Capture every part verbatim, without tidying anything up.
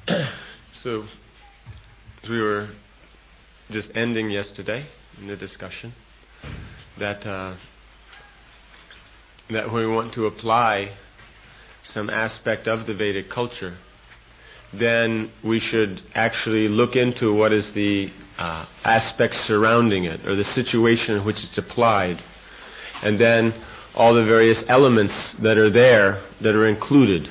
So, we were just ending yesterday in the discussion that uh, that when we want to apply some aspect of the Vedic culture, then we should actually look into what is the uh, aspects surrounding it, or the situation in which it's applied, and then all the various elements that are there that are included.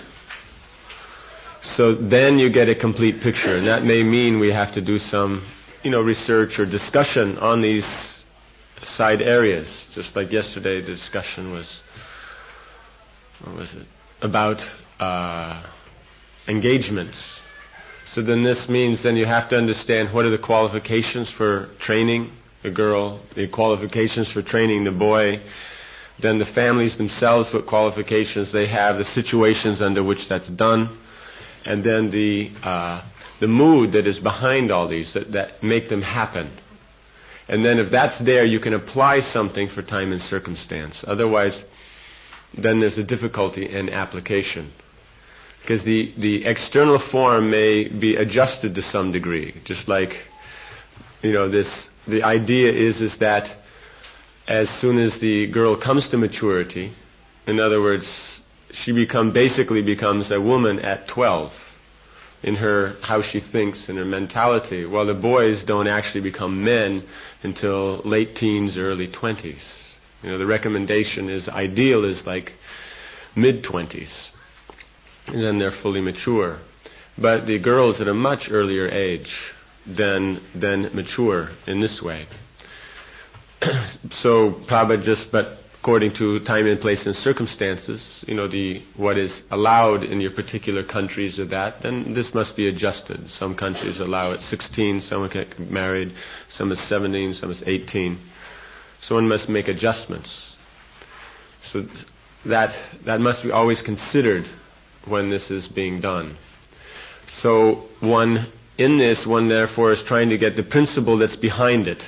So then you get a complete picture, and that may mean we have to do some, you know, research or discussion on these side areas. Just like yesterday, the discussion was, what was it, about uh, engagements. So then this means then you have to understand what are the qualifications for training the girl, the qualifications for training the boy, then the families themselves, what qualifications they have, the situations under which that's done, and then the uh, the mood that is behind all these that, that make them happen. And then if that's there, you can apply something for time and circumstance. Otherwise, then there's a difficulty in application. Because the, the external form may be adjusted to some degree. Just like, you know, this, the idea is, is that as soon as the girl comes to maturity, in other words, she become basically becomes a woman at twelve in her how she thinks and her mentality, while the boys don't actually become men until late teens, early twenties. You know, the recommendation is ideal is like mid twenties, and then they're fully mature. But the girls at a much earlier age than than mature in this way. So Prabhupada just but. According to time and place and circumstances, you know, the what is allowed in your particular countries or that, then this must be adjusted. Some countries allow at sixteen, some get married, some is seventeen, some is eighteen. So one must make adjustments. So that that must be always considered when this is being done. So one, in this, one therefore is trying to get the principle that's behind it,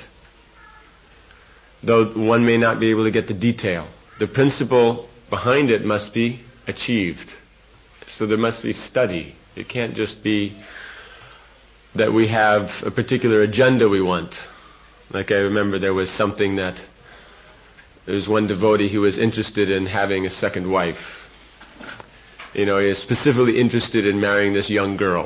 though one may not be able to get the detail. The principle behind it must be achieved. So there must be study. It can't just be that we have a particular agenda we want. Like I remember there was something that, there was one devotee who was interested in having a second wife. You know, he is specifically interested in marrying this young girl.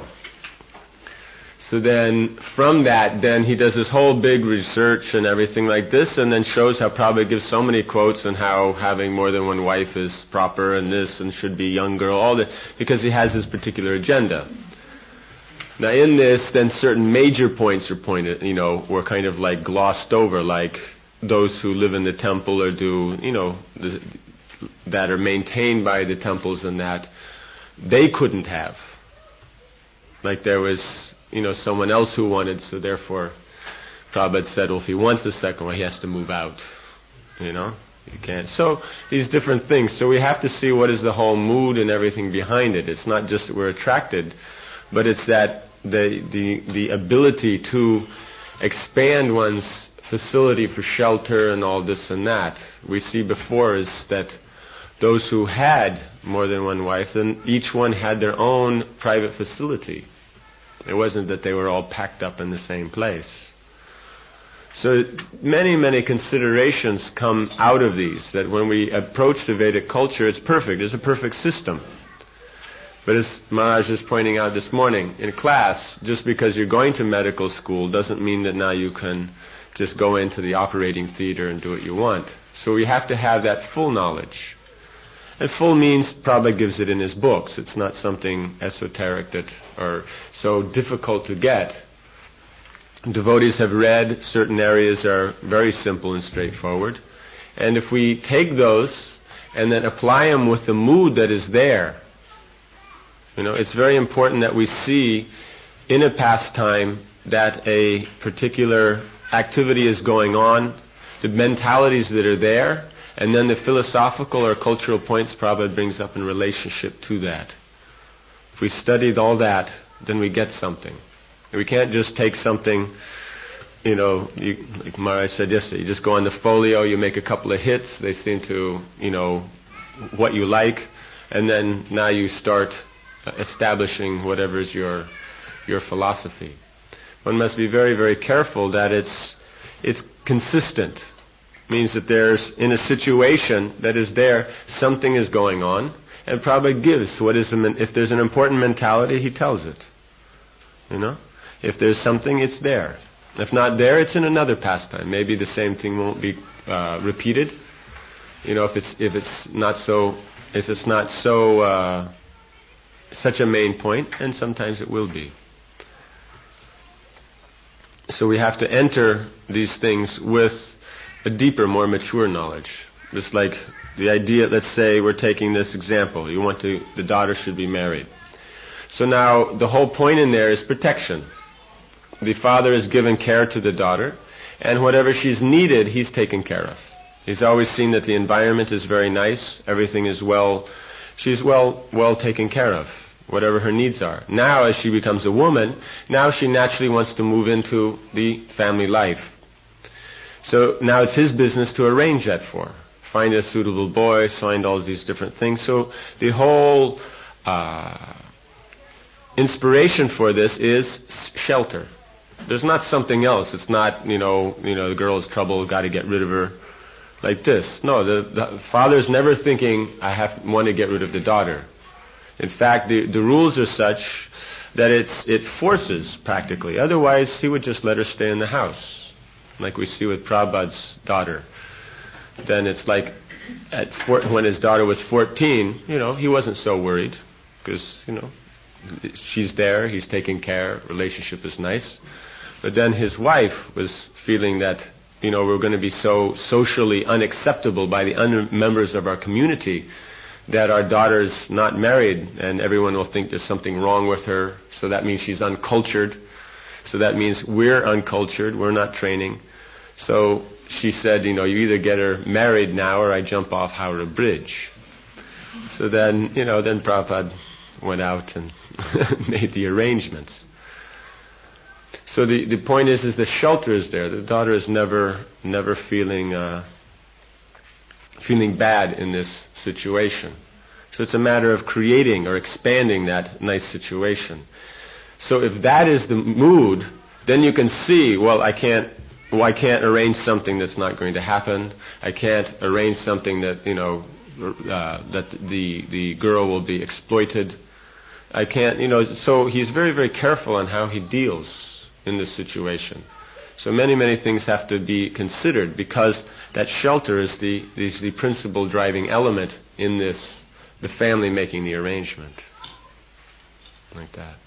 So then, from that, then he does this whole big research and everything like this, and then shows how Prabhupada gives so many quotes on how having more than one wife is proper and this and should be young girl, all that, because he has his particular agenda. Now in this, then certain major points are pointed, you know, were kind of like glossed over, like those who live in the temple or do, you know, the, that are maintained by the temples and that, they couldn't have. Like there was, you know, someone else who wanted, so therefore Prabhupada said, well, if he wants a second one, he has to move out. You know? You can't. So, these different things. So we have to see what is the whole mood and everything behind it. It's not just that we're attracted, but it's that the the the ability to expand one's facility for shelter and all this and that. We see before is that those who had more than one wife, then each one had their own private facility. It wasn't that they were all packed up in the same place. So many, many considerations come out of these, that when we approach the Vedic culture, it's perfect. It's a perfect system. But as Maharaj was pointing out this morning, in class, just because you're going to medical school doesn't mean that now you can just go into the operating theater and do what you want. So we have to have that full knowledge. And full means Prabhupada gives it in his books. It's not something esoteric that are so difficult to get. Devotees have read, certain areas are very simple and straightforward. And if we take those and then apply them with the mood that is there, you know, it's very important that we see in a pastime that a particular activity is going on, the mentalities that are there, and then the philosophical or cultural points Prabhupada brings up in relationship to that. If we studied all that, then we get something. We can't just take something, you know, you, like Maharaj said yesterday, you just go on the folio, you make a couple of hits, they seem to, you know, what you like, and then now you start establishing whatever is your your philosophy. One must be very, very careful that it's it's consistent. It means that there's, in a situation that is there, something is going on, and Prabhupada gives what is, the, if there's an important mentality, he tells it. You know? If there's something, it's there. If not there, it's in another pastime. Maybe the same thing won't be uh, repeated. You know, if it's if it's not so if it's not so uh, such a main point, and sometimes it will be. So we have to enter these things with a deeper, more mature knowledge. Just like the idea, let's say we're taking this example. You want to, the daughter should be married. So now the whole point in there is protection. The father is given care to the daughter, and whatever she's needed, he's taken care of. He's always seen that the environment is very nice, everything is well, she's well, well taken care of, whatever her needs are. Now as she becomes a woman, now she naturally wants to move into the family life. So now it's his business to arrange that for her. Find a suitable boy, find all these different things. So the whole uh, inspiration for this is shelter. There's not something else. It's not, you know, you know, the girl's trouble, got to get rid of her, like this. No, the, the father's never thinking, I have want to get rid of the daughter. In fact, the, the rules are such that it's it forces practically. Otherwise, he would just let her stay in the house, like we see with Prabhupada's daughter. Then it's like, at four, when his daughter was fourteen, you know, he wasn't so worried because, you know, she's there, he's taking care, relationship is nice. But then his wife was feeling that, you know, we're going to be so socially unacceptable by the un- members of our community that our daughter's not married and everyone will think there's something wrong with her. So that means she's uncultured. So that means we're uncultured, we're not training. So she said, you know, you either get her married now or I jump off Howrah Bridge. So then, you know, then Prabhupada went out and made the arrangements. So the, the point is, is the shelter is there. The daughter is never, never feeling, uh, feeling bad in this situation. So it's a matter of creating or expanding that nice situation. So if that is the mood, then you can see, well, I can't, well, I can't arrange something that's not going to happen. I can't arrange something that, you know, uh, that the, the girl will be exploited. I can't, you know, so he's very, very careful on how he deals in this situation. So many, many things have to be considered because that shelter is the, is the principal driving element in this, the family making the arrangement. Like that.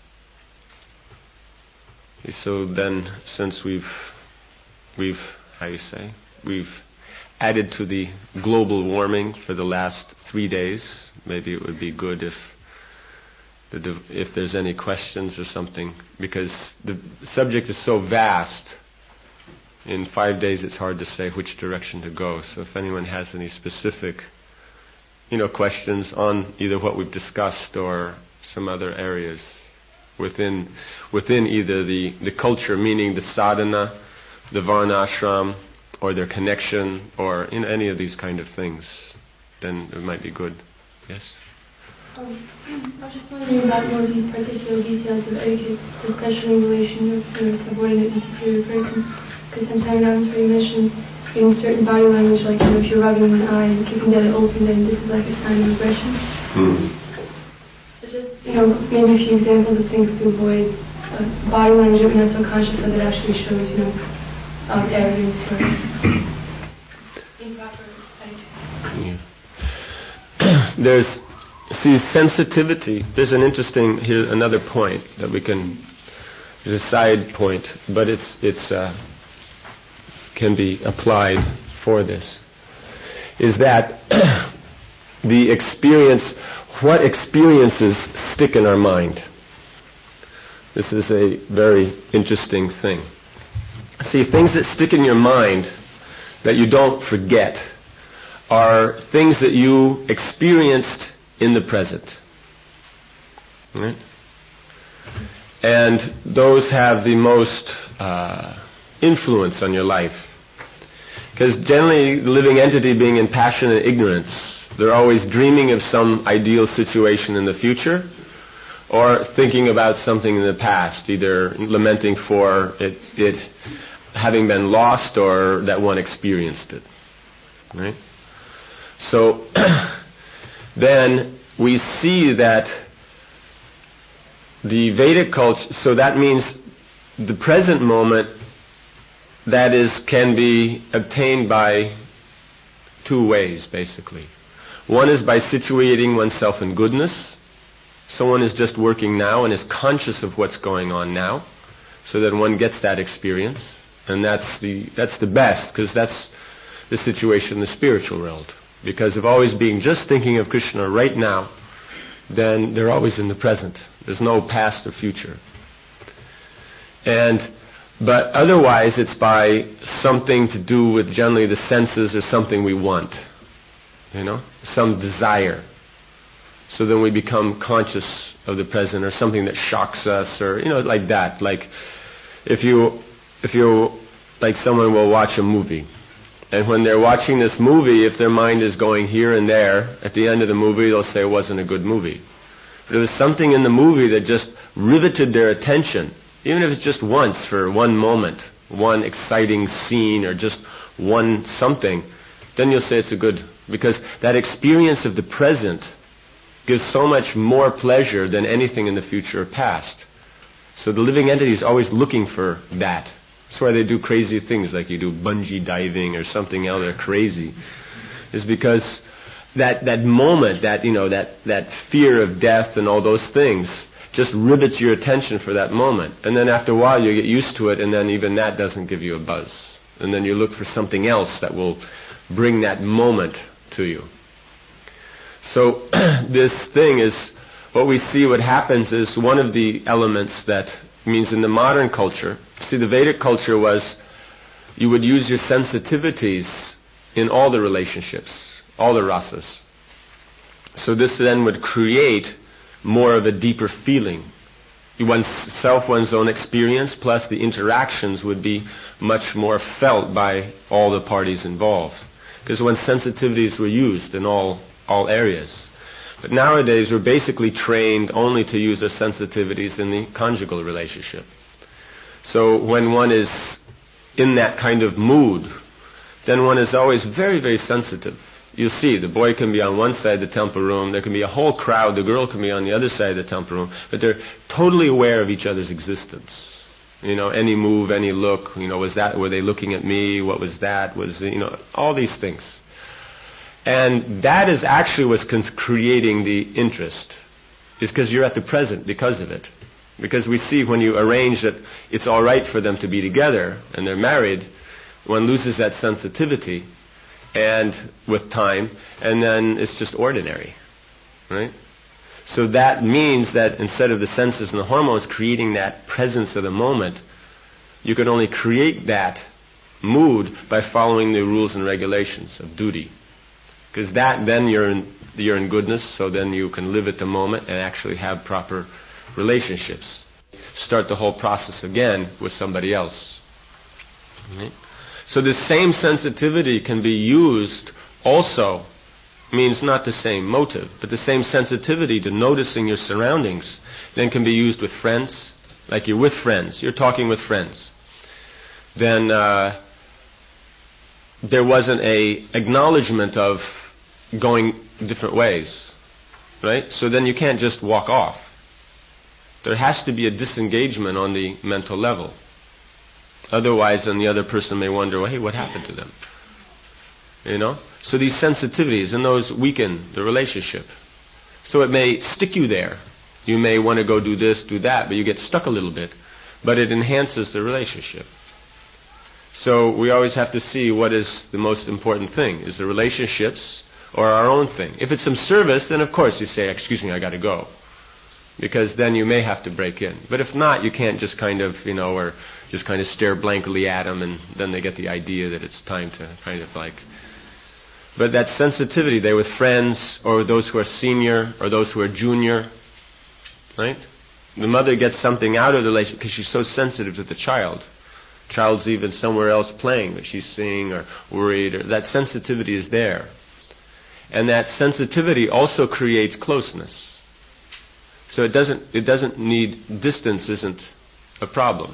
Okay, so then, since we've, we've, how you say, we've added to the global warming for the last three days, maybe it would be good if if there's any questions or something, because the subject is so vast. In five days it's hard to say which direction to go. So if anyone has any specific, you know, questions on either what we've discussed or some other areas within within either the, the culture, meaning the sadhana, the varnashram, or their connection, or in any of these kind of things, then it might be good. Yes? Um, I was just wondering about more of these particular details of etiquette, especially in relation to your subordinate and superior person. Because sometimes happens where you mentioned in certain body language, like, you know, if you're rubbing one eye and keeping that open, then this is like a sign of aggression. Mm. So just, you know, maybe a few examples of things to avoid uh, body language that we're not so conscious of that actually shows, you know, um, arrogance or improper etiquette. Yeah. There's See, sensitivity, there's an interesting, here another point that we can, there's a side point, but it's, it's, uh, can be applied for this, is that the experience, what experiences stick in our mind. This is a very interesting thing. See, things that stick in your mind that you don't forget are things that you experienced in the present. Right? And those have the most uh, influence on your life. Because generally, the living entity being in passion and ignorance, they're always dreaming of some ideal situation in the future, or thinking about something in the past, either lamenting for it, it having been lost or that one experienced it. Right? So then we see that the Vedic culture, so that means the present moment, that is, can be obtained by two ways, basically. One is by situating oneself in goodness. Someone is just working now and is conscious of what's going on now, so that one gets that experience. And that's the that's the best, because that's the situation in the spiritual world. Because of always being just thinking of Krishna right now, then they're always in the present. There's no past or future. And but otherwise it's by something to do with generally the senses or something we want. You know? Some desire. So then we become conscious of the present, or something that shocks us, or, you know, like that. Like, if you, if you, like someone will watch a movie, and when they're watching this movie, if their mind is going here and there, at the end of the movie they'll say it wasn't a good movie. But there was something in the movie that just riveted their attention, even if it's just once, for one moment, one exciting scene, or just one something, then you'll say it's a good, because that experience of the present gives so much more pleasure than anything in the future or past. So the living entity is always looking for that. That's why they do crazy things, like you do bungee diving or something else. They're crazy. Is because that that moment, that you know, that that fear of death and all those things, just rivets your attention for that moment. And then after a while you get used to it, and then even that doesn't give you a buzz. And then you look for something else that will bring that moment to you. So this thing is, what we see, what happens is one of the elements that means in the modern culture, see, the Vedic culture was, you would use your sensitivities in all the relationships, all the rasas. So this then would create more of a deeper feeling. Oneself, one's own experience, plus the interactions would be much more felt by all the parties involved. Because one's sensitivities were used in all all areas. But nowadays we're basically trained only to use our sensitivities in the conjugal relationship. So when one is in that kind of mood, then one is always very, very sensitive. You see, the boy can be on one side of the temple room, there can be a whole crowd, the girl can be on the other side of the temple room, but they're totally aware of each other's existence. You know, any move, any look, you know, was that, were they looking at me, what was that, was, you know, all these things. And that is actually what's creating the interest, is because you're at the present because of it. Because we see when you arrange that it's all right for them to be together and they're married, one loses that sensitivity and with time, and then it's just ordinary, right? So that means that instead of the senses and the hormones creating that presence of the moment, you can only create that mood by following the rules and regulations of duty. Because that, then you're in, you're in goodness, so then you can live at the moment and actually have proper relationships. Start the whole process again with somebody else. Right? So the same sensitivity can be used also, means not the same motive, but the same sensitivity to noticing your surroundings then can be used with friends. Like you're with friends, you're talking with friends. Then uh, there wasn't a acknowledgement of going different ways, right? So then you can't just walk off. There has to be a disengagement on the mental level. Otherwise, then the other person may wonder, well, hey, what happened to them? You know? So these sensitivities, and those weaken the relationship. So it may stick you there. You may want to go do this, do that, but you get stuck a little bit. But it enhances the relationship. So we always have to see what is the most important thing. Is the relationships or our own thing? If it's some service, then of course you say, excuse me, I got to go. Because then you may have to break in. But if not, you can't just kind of, you know, or just kind of stare blankly at them, and then they get the idea that it's time to kind of like... But that sensitivity there with friends, or those who are senior, or those who are junior, right? The mother gets something out of the relationship because she's so sensitive to the child. Child's even somewhere else playing, but she's seeing or worried, or that sensitivity is there. And that sensitivity also creates closeness. So it doesn't it doesn't need distance isn't a problem.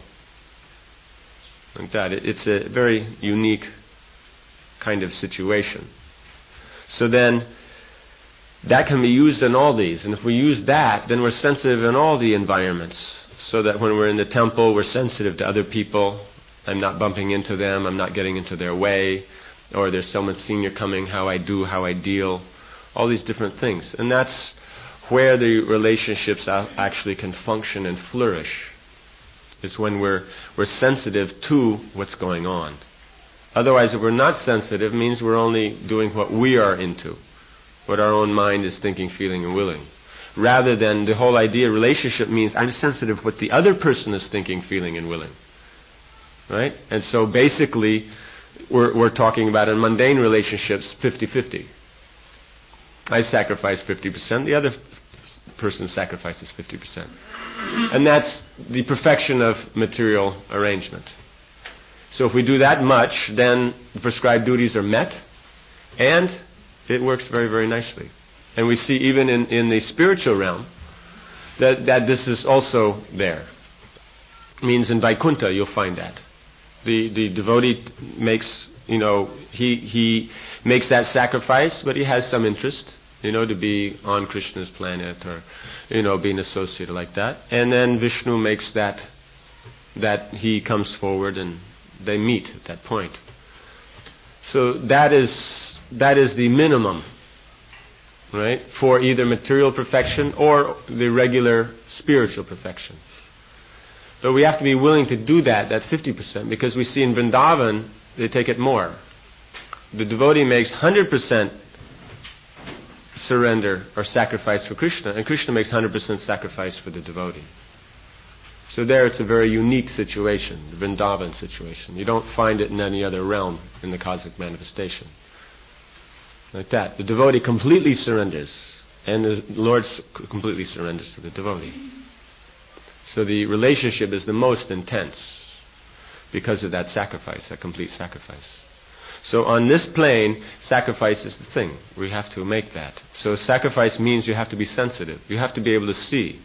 Like that. It, it's a very unique kind of situation. So then that can be used in all these. And if we use that, then we're sensitive in all the environments. So that when we're in the temple, we're sensitive to other people. I'm not bumping into them. I'm not getting into their way. Or there's someone senior coming, how I do, how I deal. All these different things. And that's where the relationships actually can function and flourish. Is when we're we're sensitive to what's going on. Otherwise, if we're not sensitive, it means we're only doing what we are into. What our own mind is thinking, feeling, and willing. Rather than the whole idea of relationship means I'm sensitive what the other person is thinking, feeling, and willing. Right? And so basically, we're, we're talking about in mundane relationships fifty-fifty. I sacrifice fifty percent, the other person sacrifices fifty percent. And that's the perfection of material arrangement. So if we do that much, then the prescribed duties are met, and it works very, very nicely. And we see even in, in the spiritual realm that, that this is also there. It means in Vaikuntha you'll find that. The the devotee makes, you know, he he makes that sacrifice, but he has some interest, you know, to be on Krishna's planet or, you know, being associated like that. And then Vishnu makes that, that he comes forward and they meet at that point. So that is, that is the minimum, right, for either material perfection or the regular spiritual perfection. But we have to be willing to do that, that fifty percent, because we see in Vrindavan, they take it more. The devotee makes one hundred percent surrender or sacrifice for Krishna, and Krishna makes one hundred percent sacrifice for the devotee. So there it's a very unique situation, the Vrindavan situation. You don't find it in any other realm in the cosmic manifestation. Like that. The devotee completely surrenders, and the Lord completely surrenders to the devotee. So the relationship is the most intense because of that sacrifice, that complete sacrifice. So on this plane, sacrifice is the thing. We have to make that. So sacrifice means you have to be sensitive. You have to be able to see.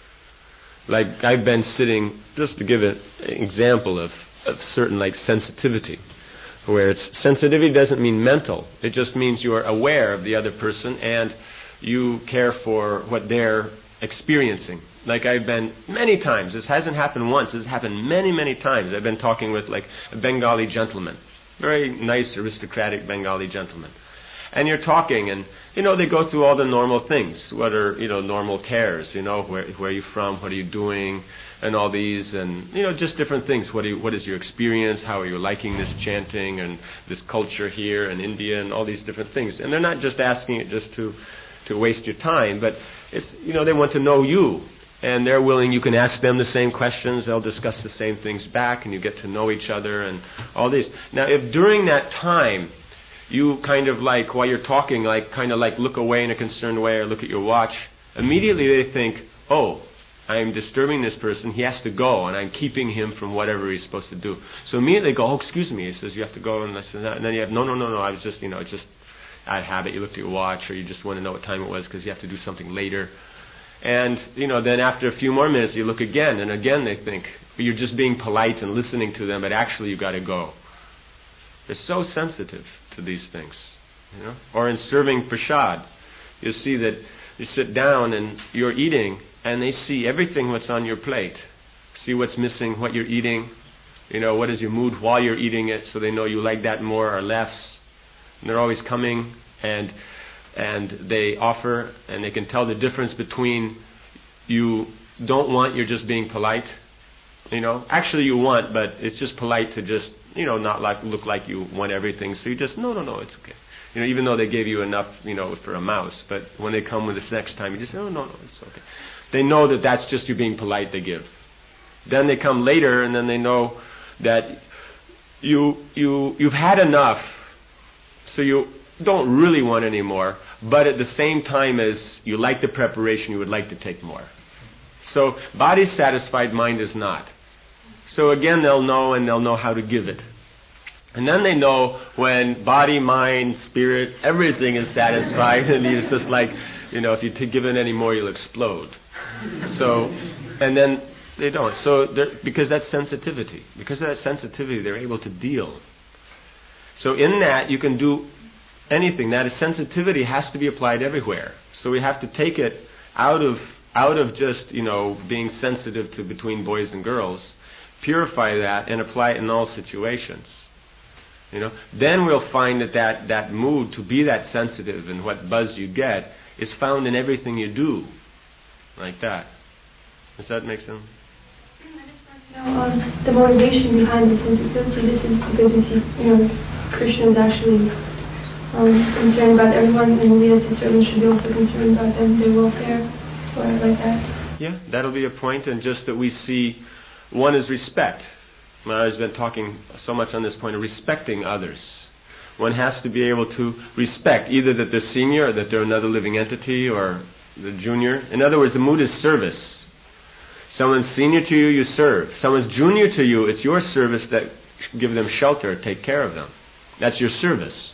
Like I've been sitting, just to give an example of, of certain like sensitivity, where it's sensitivity doesn't mean mental. It just means you are aware of the other person and you care for what they're experiencing. Like I've been many times, this hasn't happened once, this has happened many, many times. I've been talking with like a Bengali gentleman, very nice, aristocratic Bengali gentleman. And you're talking and, you know, they go through all the normal things. What are, you know, normal cares, you know, where, where are you from, what are you doing, and all these, and, you know, just different things. What, do you, what is your experience, how are you liking this chanting, and this culture here, and India, and all these different things. And they're not just asking it just to, to waste your time, but it's, you know, they want to know you. And they're willing, you can ask them the same questions, they'll discuss the same things back, and you get to know each other, and all these. Now, if during that time, you kind of like, while you're talking, like kind of like look away in a concerned way or look at your watch, immediately they think, oh, I'm disturbing this person, he has to go, and I'm keeping him from whatever he's supposed to do. So immediately they go, oh, excuse me, he says, you have to go, and this and that. And then you have, no, no, no, no, I was just, you know, it's just out of habit, you looked at your watch, or you just want to know what time it was because you have to do something later. And, you know, then after a few more minutes you look again, and again they think, you're just being polite and listening to them, but actually you've got to go. They're so sensitive to these things, you know. Or in serving prasad, you see that you sit down and you're eating, and they see everything what's on your plate, see what's missing, what you're eating, you know, what is your mood while you're eating it, so they know you like that more or less. And they're always coming, and and they offer, and they can tell the difference between you don't want, you're just being polite, you know. Actually you want, but it's just polite to just, you know, not like look like you want everything. So you just, no, no, no, it's okay. You know, even though they gave you enough, you know, for a mouse. But when they come with this next time, you just say, oh, no, no, it's okay. They know that that's just you being polite, they give. Then they come later, and then they know that you, you, you've had enough, so you don't really want any more, but at the same time as you like the preparation, you would like to take more. So body is satisfied, mind is not. So again, they'll know, and they'll know how to give it. And then they know when body, mind, spirit, everything is satisfied, and it's just like, You know, if you t- give it any more, you'll explode. So, and then they don't. So, because that's sensitivity. Because of that sensitivity, they're able to deal. So in that, you can do anything. That is, sensitivity has to be applied everywhere. So we have to take it out of out of just, you know, being sensitive to between boys and girls, purify that and apply it in all situations. You know, then we'll find that, that that mood to be that sensitive and what buzz you get is found in everything you do, like that. Does that make sense? I just want to know um, the motivation behind the sensitivity. This is because we see, you know, Krishna is actually um, concerned about everyone, and we as the servants should be also concerned about them, their welfare, or like that. Yeah, that'll be a point, and just that we see one is respect. Maharaj has been talking so much on this point of respecting others. One has to be able to respect either that they're senior or that they're another living entity or the junior. In other words, the mood is service. Someone's senior to you, you serve. Someone's junior to you, it's your service that give them shelter, take care of them. That's your service.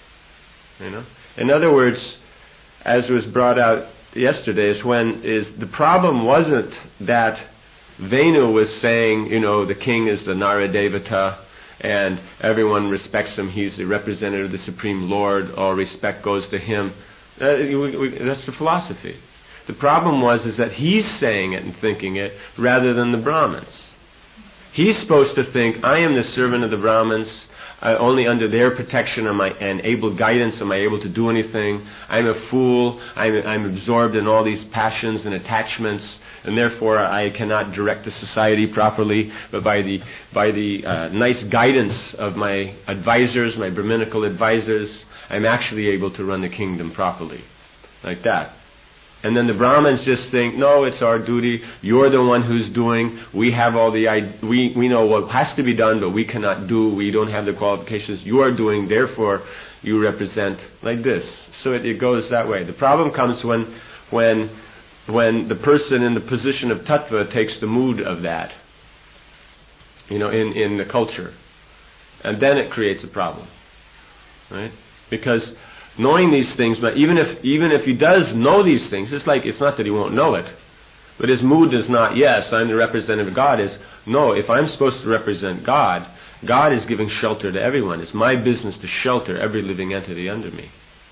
You know? In other words, as was brought out yesterday, is when is the problem wasn't that Venu was saying, you know, the king is the Naradevata and everyone respects him, he's the representative of the Supreme Lord, all respect goes to him. Uh, we, we, that's the philosophy. The problem was is that he's saying it and thinking it rather than the Brahmins. He's supposed to think, I am the servant of the Brahmins, uh, only under their protection am I, and able guidance am I able to do anything. I'm a fool, I'm, I'm absorbed in all these passions and attachments, and therefore I cannot direct the society properly, but by the by the uh, nice guidance of my advisors, my Brahminical advisors, I'm actually able to run the kingdom properly. Like that. And then the Brahmins just think, no, it's our duty, you're the one who's doing, we have all the, we, we know what has to be done, but we cannot do, we don't have the qualifications, you are doing, therefore you represent, like this. So it, it goes that way. The problem comes when, when, when the person in the position of tattva takes the mood of that, you know, in, in the culture. And then it creates a problem. Right? Because knowing these things, but even if even if he does know these things, it's like, it's not that he won't know it, but his mood is not, yes, I'm the representative of God, is, no, if I'm supposed to represent God, God is giving shelter to everyone. It's my business to shelter every living entity under me.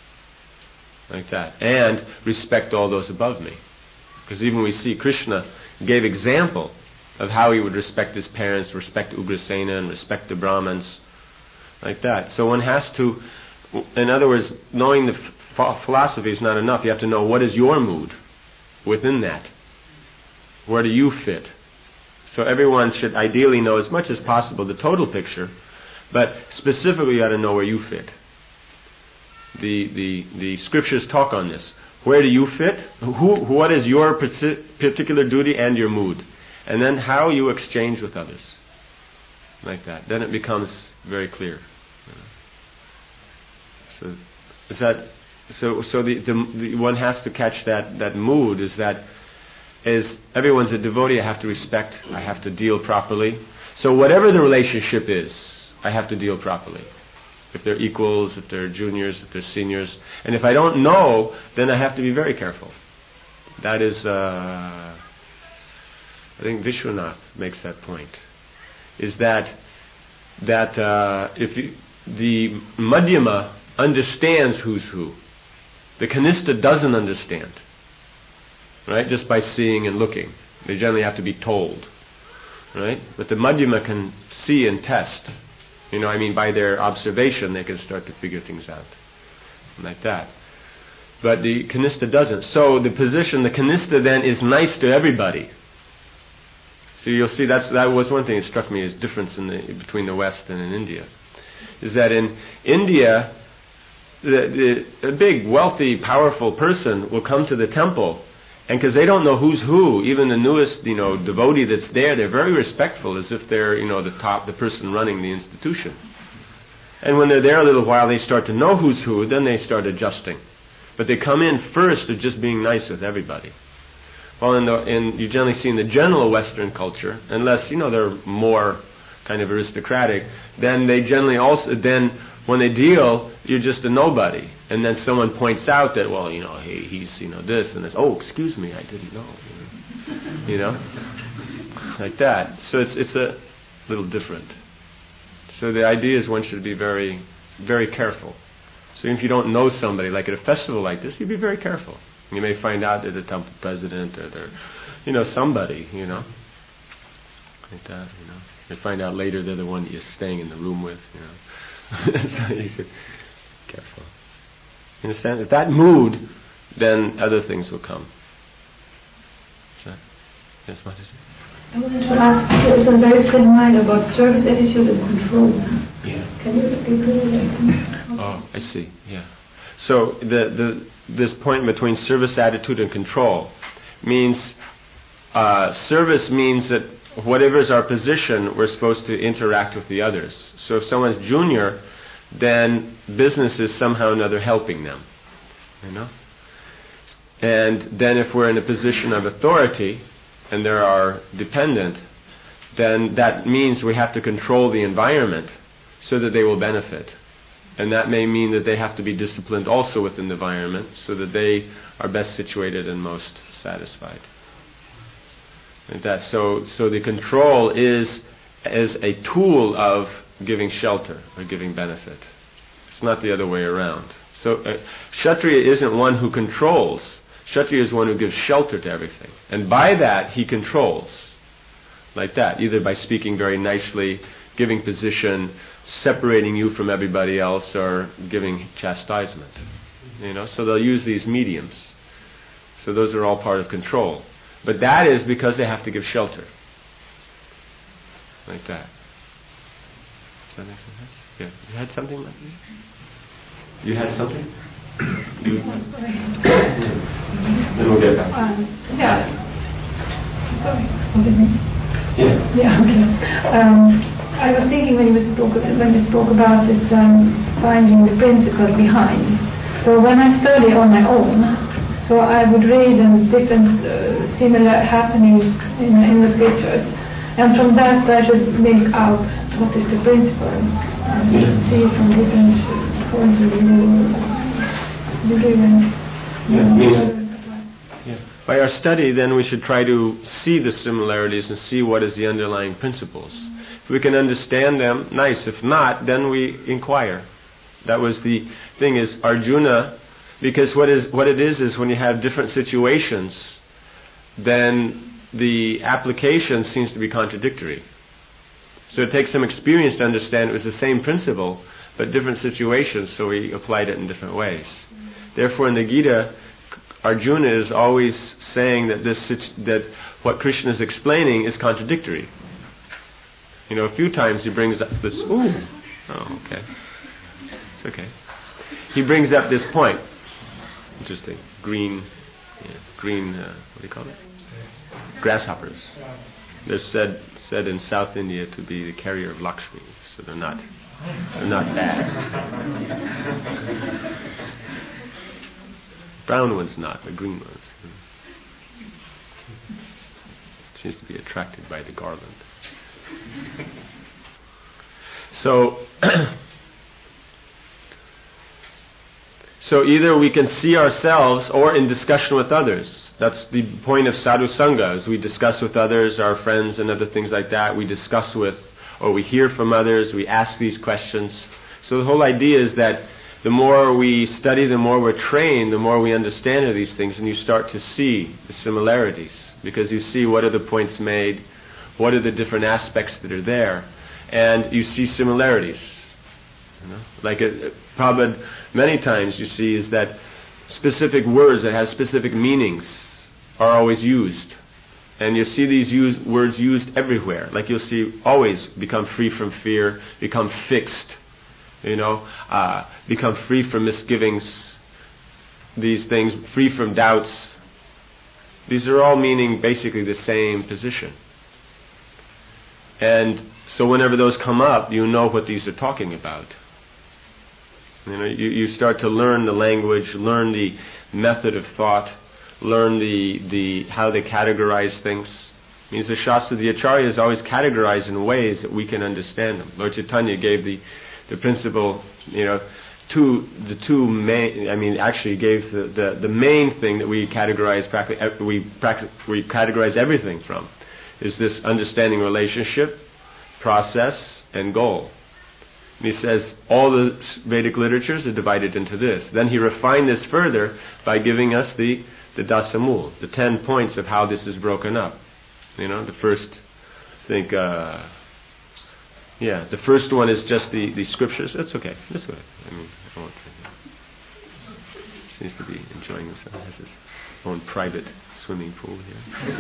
Like that. And respect all those above me. Because even we see Krishna gave example of how he would respect his parents, respect Ugrasena, and respect the Brahmins. Like that. So one has to, in other words, knowing the f- philosophy is not enough. You have to know what is your mood within that. Where do you fit? So everyone should ideally know as much as possible the total picture, but specifically you got to know where you fit. The, the, the scriptures talk on this. Where do you fit? Who, what is your particular duty and your mood? And then how you exchange with others. Like that. Then it becomes very clear. So is that so? So the, the, the one has to catch that that mood. Is that is everyone's a devotee? I have to respect. I have to deal properly. So whatever the relationship is, I have to deal properly. If they're equals, if they're juniors, if they're seniors, and if I don't know, then I have to be very careful. That is, uh, I think Vishwanath makes that point. Is that that uh, if you, the Madhyama understands who's who. The Kanistha doesn't understand. Right? Just by seeing and looking. They generally have to be told. Right? But the Madhyama can see and test. You know, I mean, by their observation, they can start to figure things out. Like that. But the Kanistha doesn't. So the position, the Kanistha then is nice to everybody. So you'll see that's, that was one thing that struck me as difference in the, between the West and in India. Is that in India, the, the, a big, wealthy, powerful person will come to the temple, and because they don't know who's who, even the newest, you know, devotee that's there, they're very respectful, as if they're, you know, the top, the person running the institution. And when they're there a little while, they start to know who's who, then they start adjusting. But they come in first of just being nice with everybody. Well, in the, in, you generally see in the general Western culture, unless, you know, they're more kind of aristocratic, then they generally also, then when they deal, you're just a nobody. and then someone points out that, well, you know, he, he's, you know, this and this. Oh, excuse me, I didn't know. You know, like that. So it's it's a little different. So the idea is one should be very, very careful. So if you don't know somebody, like at a festival like this, you'd be very careful. You may find out they're the temple president or they're, you know, somebody, you know, like that, you know. You find out later they're the one that you're staying in the room with, you know. So you should be careful. You understand? If that mood, then other things will come. Is that, yes, what is it? I wanted to ask, there is a very thin line about service attitude and control. Yeah. Can you give me Oh, I see, yeah. So the, the this point between service attitude and control means, uh, service means that whatever is our position, we're supposed to interact with the others. So if someone's junior, then business is somehow or another helping them, you know? And then if we're in a position of authority, and there are dependent, then that means we have to control the environment so that they will benefit. And that may mean that they have to be disciplined also within the environment so that they are best situated and most satisfied. Like that. So, so the control is as a tool of giving shelter or giving benefit. It's not the other way around. So, uh, Kshatriya isn't one who controls. Kshatriya is one who gives shelter to everything. And by that, he controls. Like that. Either by speaking very nicely, giving position, separating you from everybody else, or giving chastisement. You know, so they'll use these mediums. So those are all part of control. But that is because they have to give shelter. Like that. Does that make sense? Yeah. You had something like that? You had something? You? Then we'll get back. Um, yeah. Sorry. Forgive me. Yeah. Yeah. Okay. Um, I was thinking when you spoke when you spoke about this um, finding the principle behind. So when I study on my own, so I would read um, different uh, similar happenings in, in the scriptures, and from that I should make out what is the principle and Yeah. see from different points of view the given. Yeah, means, yeah. By our study, then we should try to see the similarities and see what is the underlying principles. If we can understand them, nice. If not, then we inquire. That was the thing is Arjuna, because what is what it is is when you have different situations, then the application seems to be contradictory. So it takes some experience to understand it was the same principle, but different situations, so we applied it in different ways. Therefore, in the Gita, Arjuna is always saying that this that what Krishna is explaining is contradictory. You know, a few times he brings up this. Ooh, oh, okay, it's okay. He brings up this point. Interesting. Green, yeah, green. Uh, what do you call it? Grasshoppers. They're said said in South India to be the carrier of Lakshmi, so they're not they're not bad. Brown ones not, but green ones. Seems to be attracted by the garland. So, so either we can see ourselves or in discussion with others. That's the point of sadhu sangha, is we discuss with others, our friends and other things like that. We discuss with, or we hear from others, we ask these questions. So the whole idea is that the more we study, the more we're trained, the more we understand of these things, and you start to see the similarities, because you see what are the points made, what are the different aspects that are there, and you see similarities. You know? Like a, Prabhupada, many times you see is that specific words that have specific meanings are always used. And you see these use, words used everywhere. Like you'll see always become free from fear, become fixed, you know, uh, become free from misgivings, these things, free from doubts. These are all meaning basically the same position. And so whenever those come up, you know what these are talking about. You know, you, you start to learn the language, learn the method of thought, learn the, the how they categorize things. It means the Shastra, the Acharyas always categorize in ways that we can understand them. Lord Chaitanya gave the, the principle, you know, two, the two main, I mean, actually gave the, the, the main thing that we categorize, practically, we, practic, we categorize everything from, is this understanding relationship, process, and goal. And he says all the Vedic literatures are divided into this. Then he refined this further by giving us the, the Dasamul, the ten points of how this is broken up. You know, the first, I think, uh, yeah, the first one is just the, the scriptures. That's okay. That's good. I mean, I won't. Seems to be enjoying himself. He has his own private swimming pool here.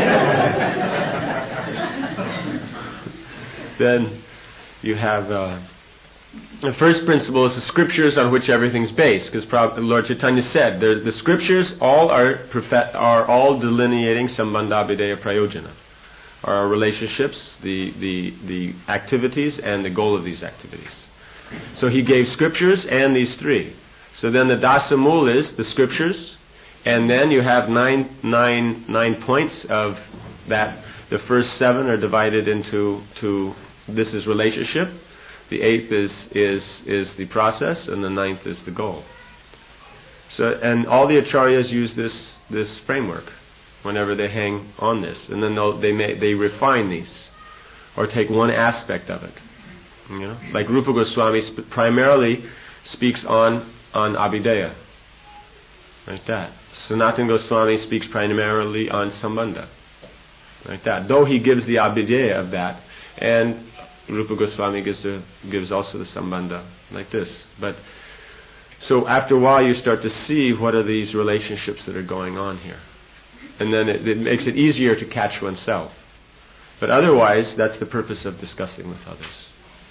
Then you have uh, the first principle is the scriptures on which everything's based, because Lord Chaitanya said the, the scriptures all are profe- are all delineating Sambandha Abhideya Prayojana. Our relationships, the, the, the activities, and the goal of these activities. So he gave scriptures and these three. So then the Dasamul is the scriptures, and then you have nine, nine, nine points of that. The first seven are divided into, to, this is relationship, the eighth is, is, is the process, and the ninth is the goal. So, and all the acharyas use this, this framework whenever they hang on this, and then they may, they refine these, or take one aspect of it. You know, like Rupa Goswami sp- primarily speaks on on Abhideya, like that. Sanatana Goswami speaks primarily on Sambandha, like that. Though he gives the Abhideya of that, and Rupa Goswami gives a, gives also the Sambandha, like this. But so after a while, you start to see what are these relationships that are going on here. And then it, it makes it easier to catch oneself. But otherwise, that's the purpose of discussing with others.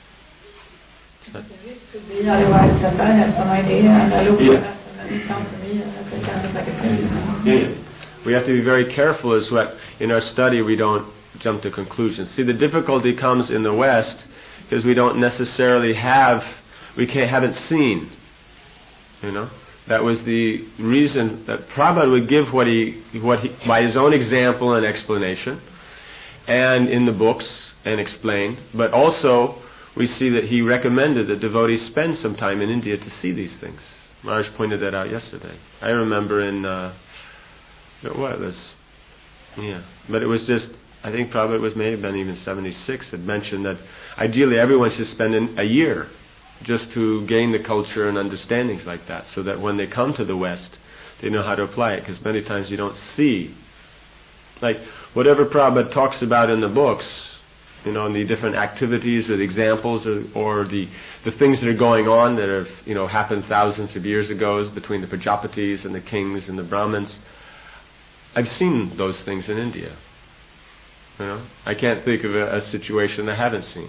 That this could be otherwise that I have some idea and I look yeah. at that and then it comes to me and it sounds like a principle. Yeah. We have to be very careful as what in our study we don't jump to conclusions. See, the difficulty comes in the West because we don't necessarily have, we can't, haven't seen, you know. That was the reason that Prabhupada would give what he, what he, by his own example and explanation, and in the books and explained. But also, we see that he recommended that devotees spend some time in India to see these things. Maharaj pointed that out yesterday. I remember in, uh, what was, yeah, but it was just, I think Prabhupada was may have been even seventy-six, had mentioned that ideally everyone should spend in a year just to gain the culture and understandings like that, so that when they come to the West, they know how to apply it, because many times you don't see, like, whatever Prabhupada talks about in the books, you know, and the different activities or the examples or, or the, the things that are going on that have, you know, happened thousands of years ago between the Prajapatis and the kings and the Brahmins. I've seen those things in India. You know, I can't think of a, a situation I haven't seen.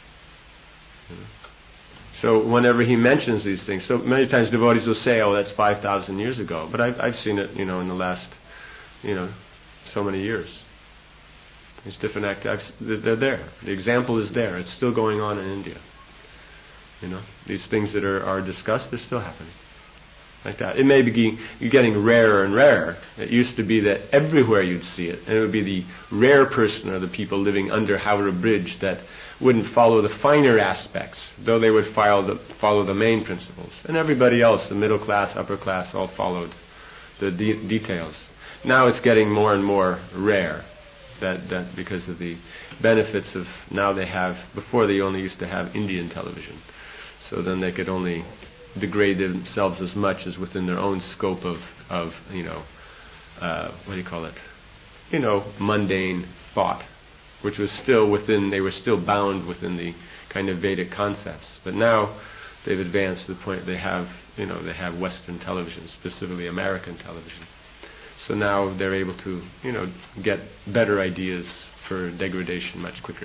You know? So whenever he mentions these things, so many times devotees will say, "Oh, that's five thousand years ago," but I've I've seen it, you know, in the last, you know, so many years. These different activities, they're there. The example is there. It's still going on in India. You know, these things that are, are discussed, they're still happening. Like that. It may be getting rarer and rarer. It used to be that everywhere you'd see it, and it would be the rare person or the people living under Howrah Bridge that wouldn't follow the finer aspects, though they would follow the, follow the main principles. And everybody else, the middle class, upper class, all followed the de- details. Now it's getting more and more rare, that, that because of the benefits of, now they have, before they only used to have Indian television. So then they could only degrade themselves as much as within their own scope of, of you know, uh, what do you call it? You know, mundane thought, which was still within, they were still bound within the kind of Vedic concepts. But now they've advanced to the point they have, you know, they have Western television, specifically American television. So now they're able to, you know, get better ideas for degradation much quicker.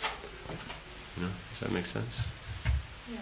You know, does that make sense? Yeah.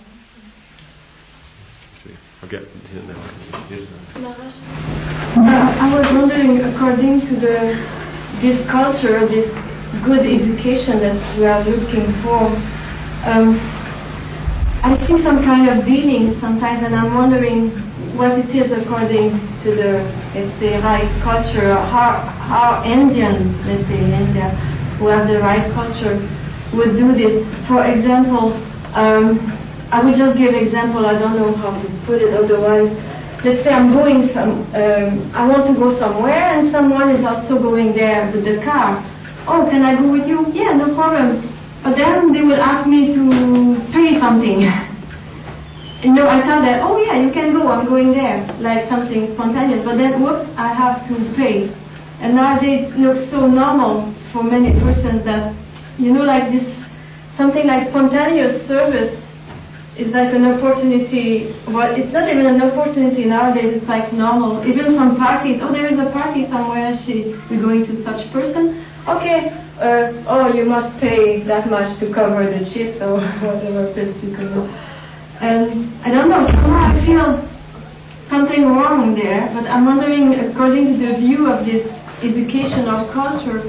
Okay. Yes. Uh, I was wondering, according to the this culture, this good education that we are looking for, um, I see some kind of dealings sometimes, and I'm wondering what it is according to the, let's say, high culture, how how Indians, let's say in India, who have the right culture, would do this. For example, um, I will just give example. I don't know how to put it otherwise. Let's say I'm going some, um, I want to go somewhere and someone is also going there with the car. Oh, can I go with you? Yeah, no problem. But then they will ask me to pay something. You know, I tell them, oh yeah, you can go, I'm going there, like something spontaneous. But then, whoops, I have to pay. And nowadays it looks so normal for many persons that, you know, like this, something like spontaneous service is like an opportunity. Well, it's not even an opportunity nowadays, it's like normal. Even from parties, oh, there is a party somewhere, she, we're going to such person. Okay, uh, oh, you must pay that much to cover the chips or whatever place you cover. And I don't know, somehow I feel something wrong there, but I'm wondering, according to the view of this education or culture,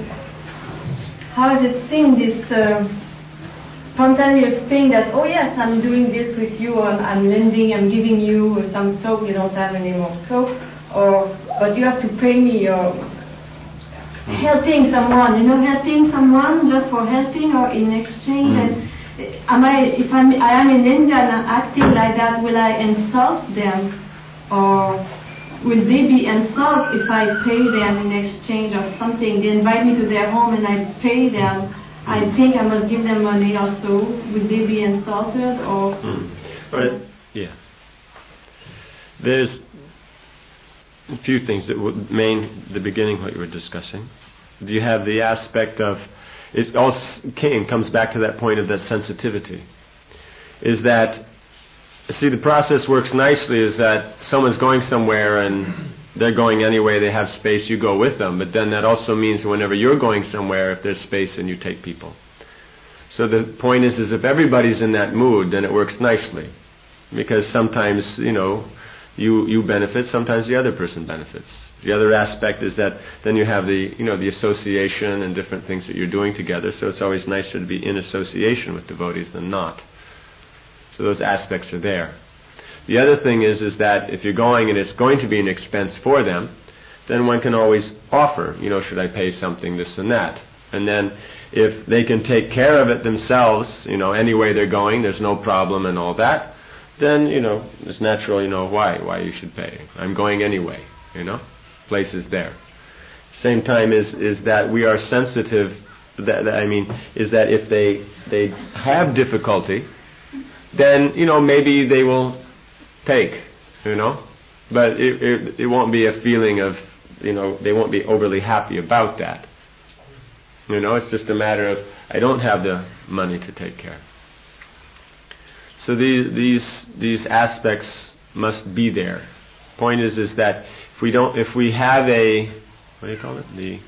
how is it seen, this uh, spontaneous thing that, oh yes, I'm doing this with you, or I'm lending, I'm giving you some soap, you don't have any more soap, or, but you have to pay me, or helping someone, you know, helping someone just for helping or in exchange. And am I, if I'm, I am in India and I'm acting like that, will I insult them? Or will they be insulted if I pay them in exchange of something? They invite me to their home and I pay them. I think I must give them money also. Would they be insulted or? Mm. But, yeah. There's a few things that would main the beginning what you were discussing. You have the aspect of it all came comes back to that point of that sensitivity. Is that see the process works nicely is that someone's going somewhere and they're going anyway, they have space, you go with them, but then that also means whenever you're going somewhere, if there's space, then you take people. So the point is, is if everybody's in that mood, then it works nicely. Because sometimes, you know, you, you benefit, sometimes the other person benefits. The other aspect is that then you have the, you know, the association and different things that you're doing together, so it's always nicer to be in association with devotees than not. So those aspects are there. The other thing is, is that if you're going and it's going to be an expense for them, then one can always offer, you know, should I pay something, this and that. And then if they can take care of it themselves, you know, any way they're going, there's no problem and all that, then, you know, it's natural, you know, why, why you should pay. I'm going anyway, you know, place is there. Same time is, is that we are sensitive, that, that I mean, is that if they, they have difficulty, then, you know, maybe they will take, you know, but it, it, it won't be a feeling of, you know, they won't be overly happy about that. You know, it's just a matter of, I don't have the money to take care. So these, these, these aspects must be there. Point is, is that if we don't, if we have a, what do you call it? The,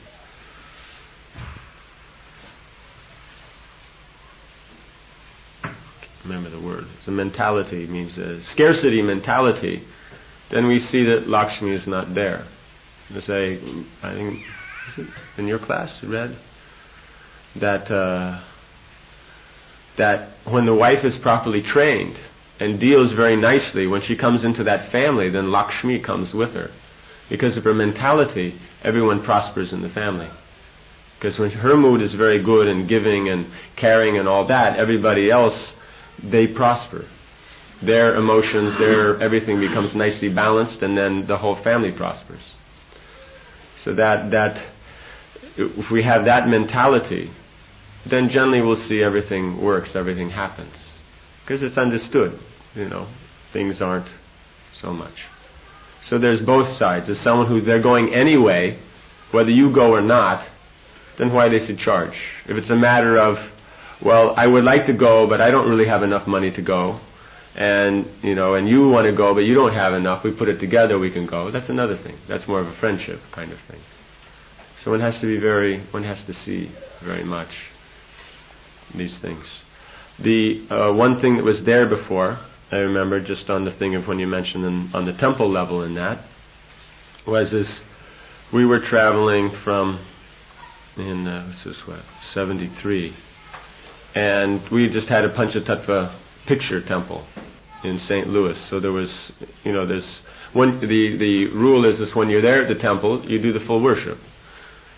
remember the word. It's a mentality, it means a scarcity mentality. Then we see that Lakshmi is not there. You say, I think, is it in your class you read that uh, that when the wife is properly trained and deals very nicely, when she comes into that family, then Lakshmi comes with her. Because of her mentality, everyone prospers in the family. Because when her mood is very good and giving and caring and all that, everybody else, they prosper. Their emotions, their everything becomes nicely balanced, and then the whole family prospers. So that that if we have that mentality, then generally we'll see everything works, everything happens, because it's understood. You know, things aren't so much. So there's both sides. There's someone who they're going anyway, whether you go or not, then why they should charge? If it's a matter of, well, I would like to go, but I don't really have enough money to go, and you know, and you want to go, but you don't have enough. We put it together, we can go. That's another thing. That's more of a friendship kind of thing. So one has to be very, one has to see very much these things. The uh, one thing that was there before, I remember, just on the thing of when you mentioned in, on the temple level in that, was this: we were traveling from in uh, what's this what seventy-three. And we just had a Panchatattva picture temple in Saint Louis. So there was, you know, there's one. The the rule is this: when you're there at the temple, you do the full worship,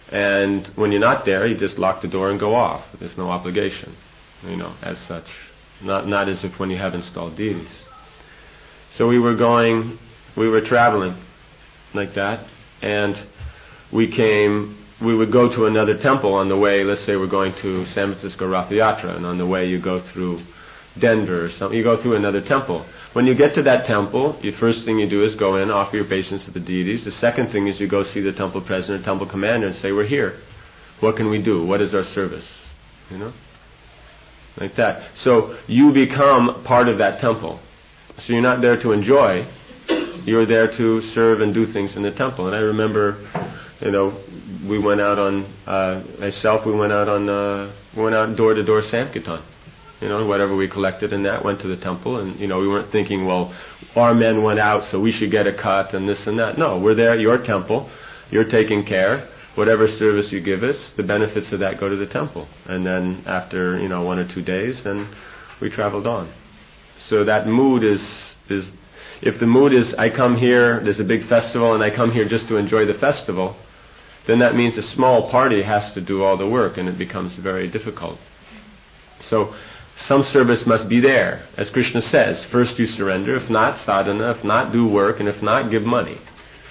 and when you're not there, you just lock the door and go off. There's no obligation, you know, as such. not not as if when you have installed deities. So we were going, we were traveling like that, and we came, we would go to another temple on the way. Let's say we're going to San Francisco Rath Yatra, and on the way you go through Denver or something, you go through another temple. When you get to that temple, the first thing you do is go in, offer your obeisance to the deities. The second thing is you go see the temple president, temple commander, and say, we're here. What can we do? What is our service? You know? Like that. So you become part of that temple. So you're not there to enjoy, you're there to serve and do things in the temple. And I remember, you know, we went out on, uh, myself, we went out on, uh, we went out door to door Sankirtan. You know, whatever we collected in that went to the temple, and, you know, we weren't thinking, well, our men went out so we should get a cut and this and that. No, we're there at your temple, you're taking care, whatever service you give us, the benefits of that go to the temple. And then after, you know, one or two days, then we traveled on. So that mood is, is, if the mood is, I come here, there's a big festival, and I come here just to enjoy the festival, then that means a small party has to do all the work, and it becomes very difficult. So, some service must be there. As Krishna says, first you surrender, if not, sadhana, if not, do work, and if not, give money.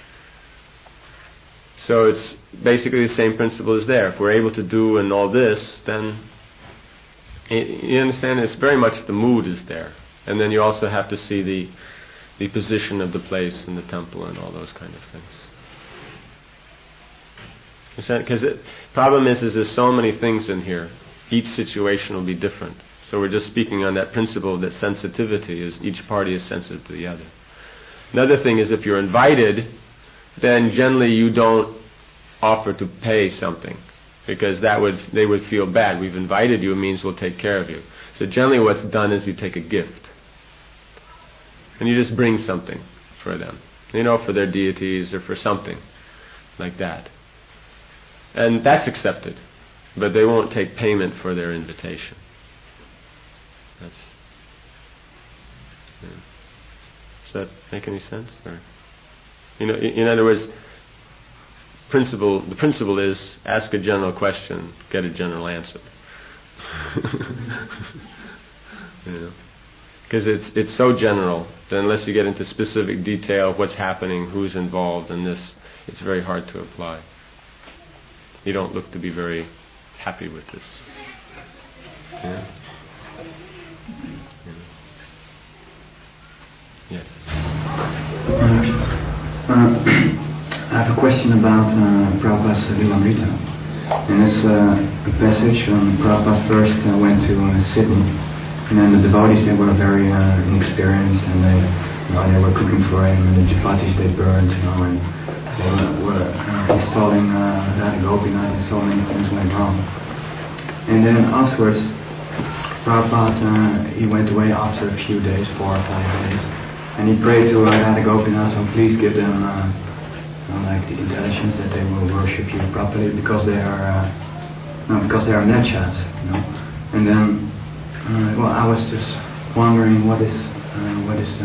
So it's basically the same principle is there. If we're able to do and all this, then, you understand, it's very much the mood is there. And then you also have to see the the position of the place and the temple and all those kind of things. Because the problem is, is there's so many things in here. Each situation will be different. So we're just speaking on that principle that sensitivity is, each party is sensitive to the other. Another thing is if you're invited, then generally you don't offer to pay something, because that would, they would feel bad. We've invited you, it means we'll take care of you. So generally what's done is you take a gift. And you just bring something for them. You know, for their deities or for something like that. And that's accepted. But they won't take payment for their invitation. That's, yeah. Does that make any sense? Or, you know, in, in other words, principle, the principle is ask a general question, get a general answer. You know, because it's it's so general that unless you get into specific detail of what's happening, who's involved in this, it's very hard to apply. You don't look to be very happy with this. Yeah. Yes. Uh, I have a question about uh, Prabhupada's Lilamrita. And it's uh, a passage when Prabhupada first uh, went to uh, Sydney. And then the devotees, they were very uh, inexperienced, and they, you know, they were cooking for him, and the chapatis they burned, you know, and they were, were uh, installing uh, Radha Gopinath, and so many things went wrong. And then afterwards, Prabhupada, uh, he went away after a few days, four or five days, and he prayed to uh, Radha Gopinath, so please give them uh, you know, like the intelligence that they will worship you properly, because they are uh, no, because they are nachas, you know. And then, uh, well, I was just wondering what is uh, what is uh,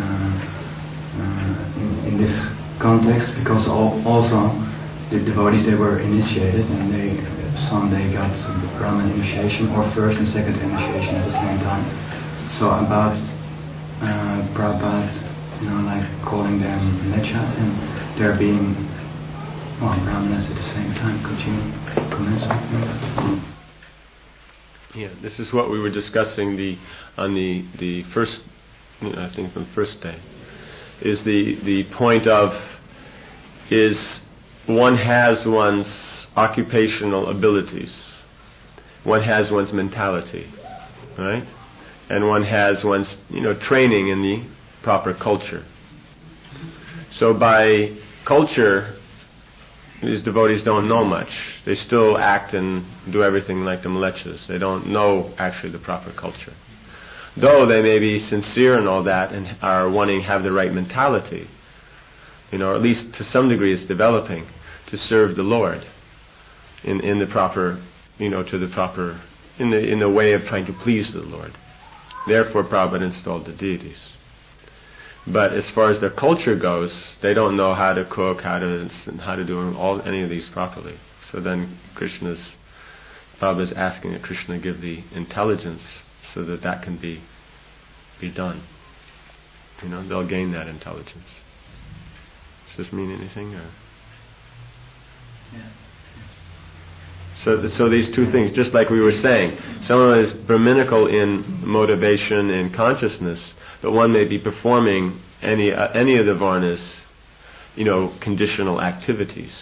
uh, in, in this context, because all, also the devotees, they were initiated, and they some they got some Brahman initiation, or first and second initiation at the same time. So about uh, Prabhupada, you know, like calling them nachas and there being well Brahmanas at the same time. Could you comment something? Yeah, this is what we were discussing the on the the first, you know, I think the first day, is the the point of is one has one's occupational abilities, one has one's mentality, right, and one has one's, you know, training in the proper culture. So by culture, these devotees don't know much. They still act and do everything like the mlechas. They don't know actually the proper culture. Though they may be sincere and all that and are wanting to have the right mentality, you know, or at least to some degree it's developing to serve the Lord in, in the proper, you know, to the proper, in the in the way of trying to please the Lord. Therefore Prabhupada installed the deities. But as far as their culture goes, they don't know how to cook, how to how to do all any of these properly. So then Krishna's, Prabhupada's asking that Krishna give the intelligence so that that can be be done. You know, they'll gain that intelligence. Does this mean anything? Or? Yeah. So, so these two things, just like we were saying, someone is Brahminical in motivation and consciousness, but one may be performing any uh, any of the varnas, you know, conditional activities.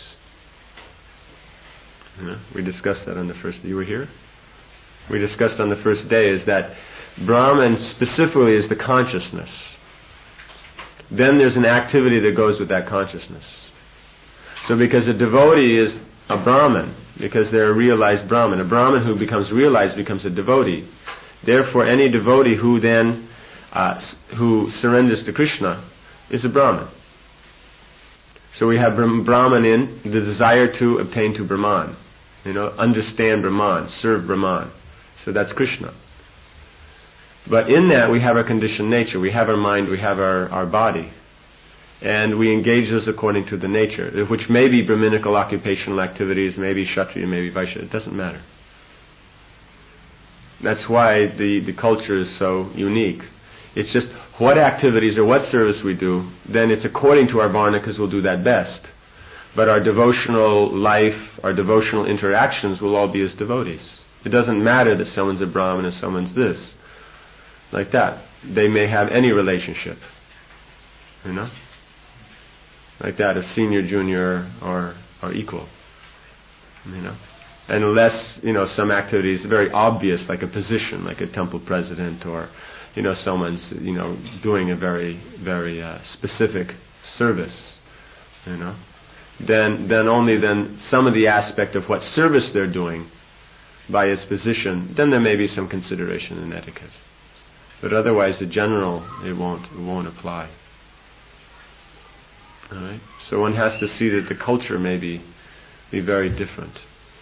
You know, we discussed that on the first. You were here. We discussed on the first day is that Brahman specifically is the consciousness. Then there's an activity that goes with that consciousness. So because a devotee is a Brahman, because they're a realized Brahman, a Brahman who becomes realized becomes a devotee. Therefore, any devotee who then uh, who surrenders to Krishna is a Brahman. So we have Brahman in the desire to obtain to Brahman, you know, understand Brahman, serve Brahman. So that's Krishna. But in that we have our conditioned nature, we have our mind, we have our, our body. And we engage those according to the nature, which may be Brahminical occupational activities, maybe Kshatriya, maybe Vaishya, it doesn't matter. That's why the, the culture is so unique. It's just what activities or what service we do, then it's according to our varna because we'll do that best. But our devotional life, our devotional interactions will all be as devotees. It doesn't matter that someone's a Brahmin and someone's this. Like that. They may have any relationship. You know? Like that, a senior, junior, or, or equal. You know? Unless, you know, some activity is very obvious, like a position, like a temple president, or, you know, someone's, you know, doing a very, very uh, specific service, you know. Then, then only then some of the aspect of what service they're doing by its position, then there may be some consideration in etiquette. But otherwise, the general, it won't, it won't apply. All right. So one has to see that the culture may be, be very different.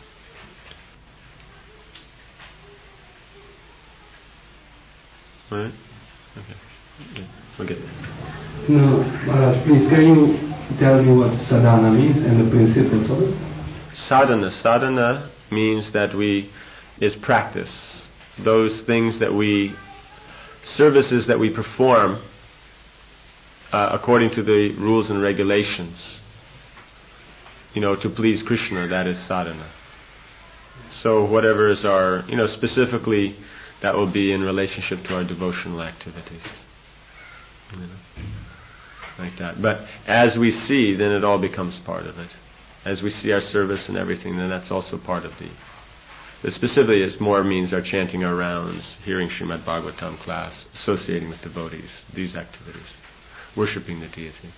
All right. Okay. Okay. No, Maharaj, please, can you tell me what sadhana means and the principles of it? Sadhana. Sadhana means that we, is practice. Those things that we, services that we perform uh, according to the rules and regulations. You know, to please Krishna, that is sadhana. So whatever is our, you know, specifically that will be in relationship to our devotional activities. You know, like that. But as we see, then it all becomes part of it. As we see our service and everything, then that's also part of the... But specifically, it more means our chanting our rounds, hearing Srimad Bhagavatam class, associating with devotees, these activities, worshipping the deity.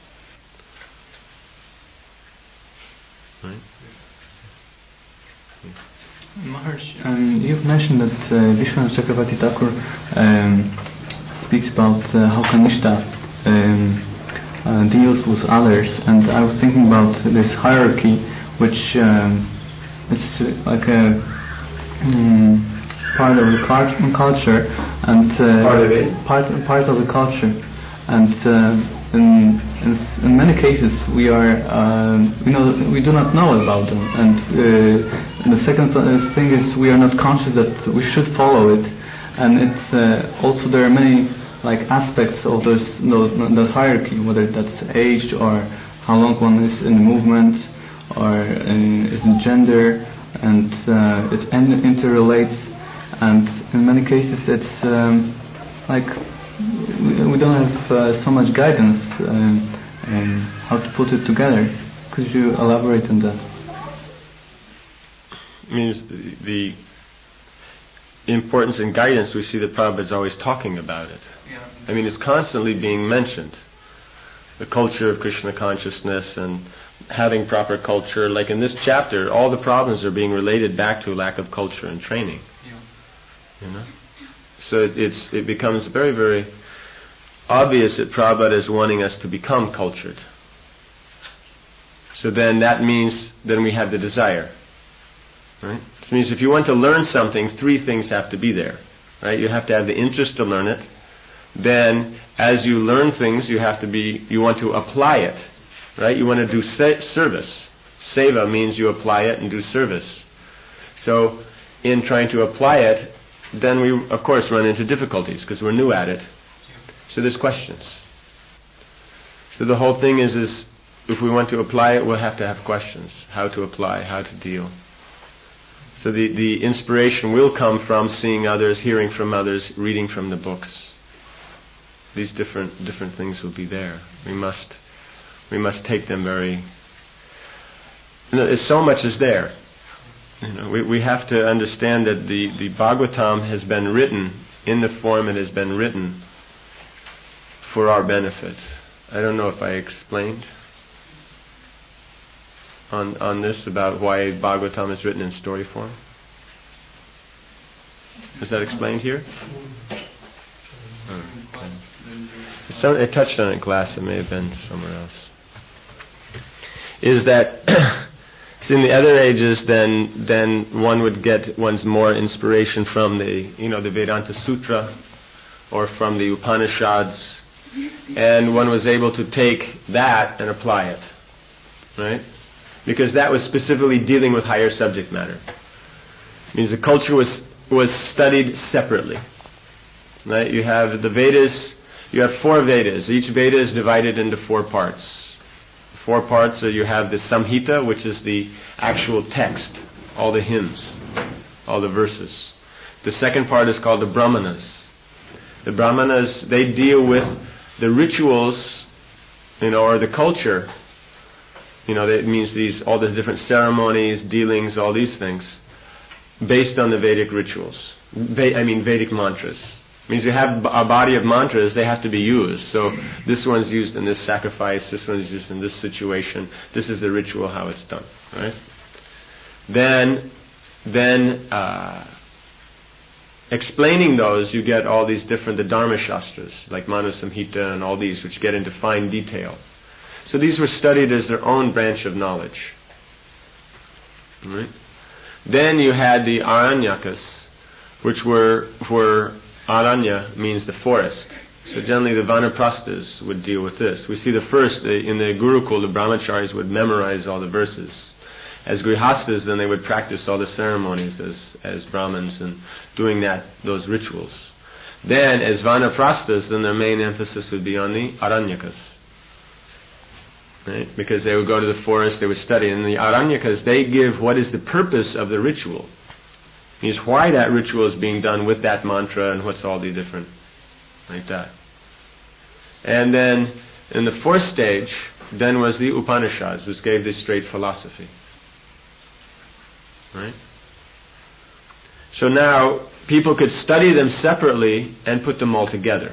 Right? Yeah. Maharaj, um, you've mentioned that uh, Vishwanath Chakravarti Thakur um, speaks about uh, how Kanishta um, uh, deals with others, and I was thinking about this hierarchy, which um, it's uh, like a um, part of the cult- culture, and uh, part of it, part part of the culture, and uh, in, in in many cases we are uh, we know we do not know about them, and uh, And the second th- thing is we are not conscious that we should follow it, and it's uh, also there are many like aspects of this no, the hierarchy, whether that's age or how long one is in the movement, or in, is in gender, and uh, it in- interrelates, and in many cases it's um, like we, we don't have uh, so much guidance um, on how to put it together. Could you elaborate on that? Means the, the importance and guidance, we see that Prabhupada is always talking about it. Yeah. I mean, it's constantly being mentioned. The culture of Krishna consciousness and having proper culture. Like in this chapter, all the problems are being related back to lack of culture and training. Yeah. You know? So it, it's, it becomes very, very obvious that Prabhupada is wanting us to become cultured. So then that means, then we have the desire. Right? Which means if you want to learn something, three things have to be there. Right? You have to have the interest to learn it. Then, as you learn things, you have to be, you want to apply it. Right? You want to do se- service. Seva means you apply it and do service. So, in trying to apply it, then we, of course, run into difficulties because we're new at it. So there's questions. So the whole thing is, is if we want to apply it, we'll have to have questions. How to apply, how to deal. So the, the inspiration will come from seeing others, hearing from others, reading from the books. These different different things will be there. We must we must take them very. You know, there's so much is there. You know, we we have to understand that the the Bhagavatam has been written in the form it has been written for our benefit. I don't know if I explained on on this about why Bhagavatam is written in story form. Is that explained here? Oh, okay. So I touched on it in class. It may have been somewhere else. Is that so in the other ages, then then one would get one's more inspiration from the you know the Vedanta Sutra or from the Upanishads, and one was able to take that and apply it, right? Because that was specifically dealing with higher subject matter. It means the culture was was studied separately. Right? You have the Vedas, you have four Vedas. Each Veda is divided into four parts. Four parts, so you have the Samhita, which is the actual text, all the hymns, all the verses. The second part is called the Brahmanas. The Brahmanas, they deal with the rituals, you know, or the culture. You know, that means these, all the different ceremonies, dealings, all these things, based on the Vedic rituals. Ve- I mean, Vedic mantras. It means you have a body of mantras, they have to be used. So this one's used in this sacrifice, this one's used in this situation, this is the ritual, how it's done, right? Then, then, uh, explaining those, you get all these different, the Dharma Shastras, like Manu Samhita and all these, which get into fine detail. So these were studied as their own branch of knowledge. Right? Then you had the Aranyakas, which were, were Aranya means the forest. So generally the Vanaprasthas would deal with this. We see the first, the, in the Gurukul, the Brahmacharis would memorize all the verses. As Grihastas, then they would practice all the ceremonies as, as Brahmins and doing that, those rituals. Then as Vanaprasthas, then their main emphasis would be on the Aranyakas. Right? Because they would go to the forest, they would study. And the Aranyakas, they give what is the purpose of the ritual. It means why that ritual is being done with that mantra and what's all the different, like that. And then in the fourth stage, then was the Upanishads, which gave this straight philosophy. Right? So now people could study them separately and put them all together.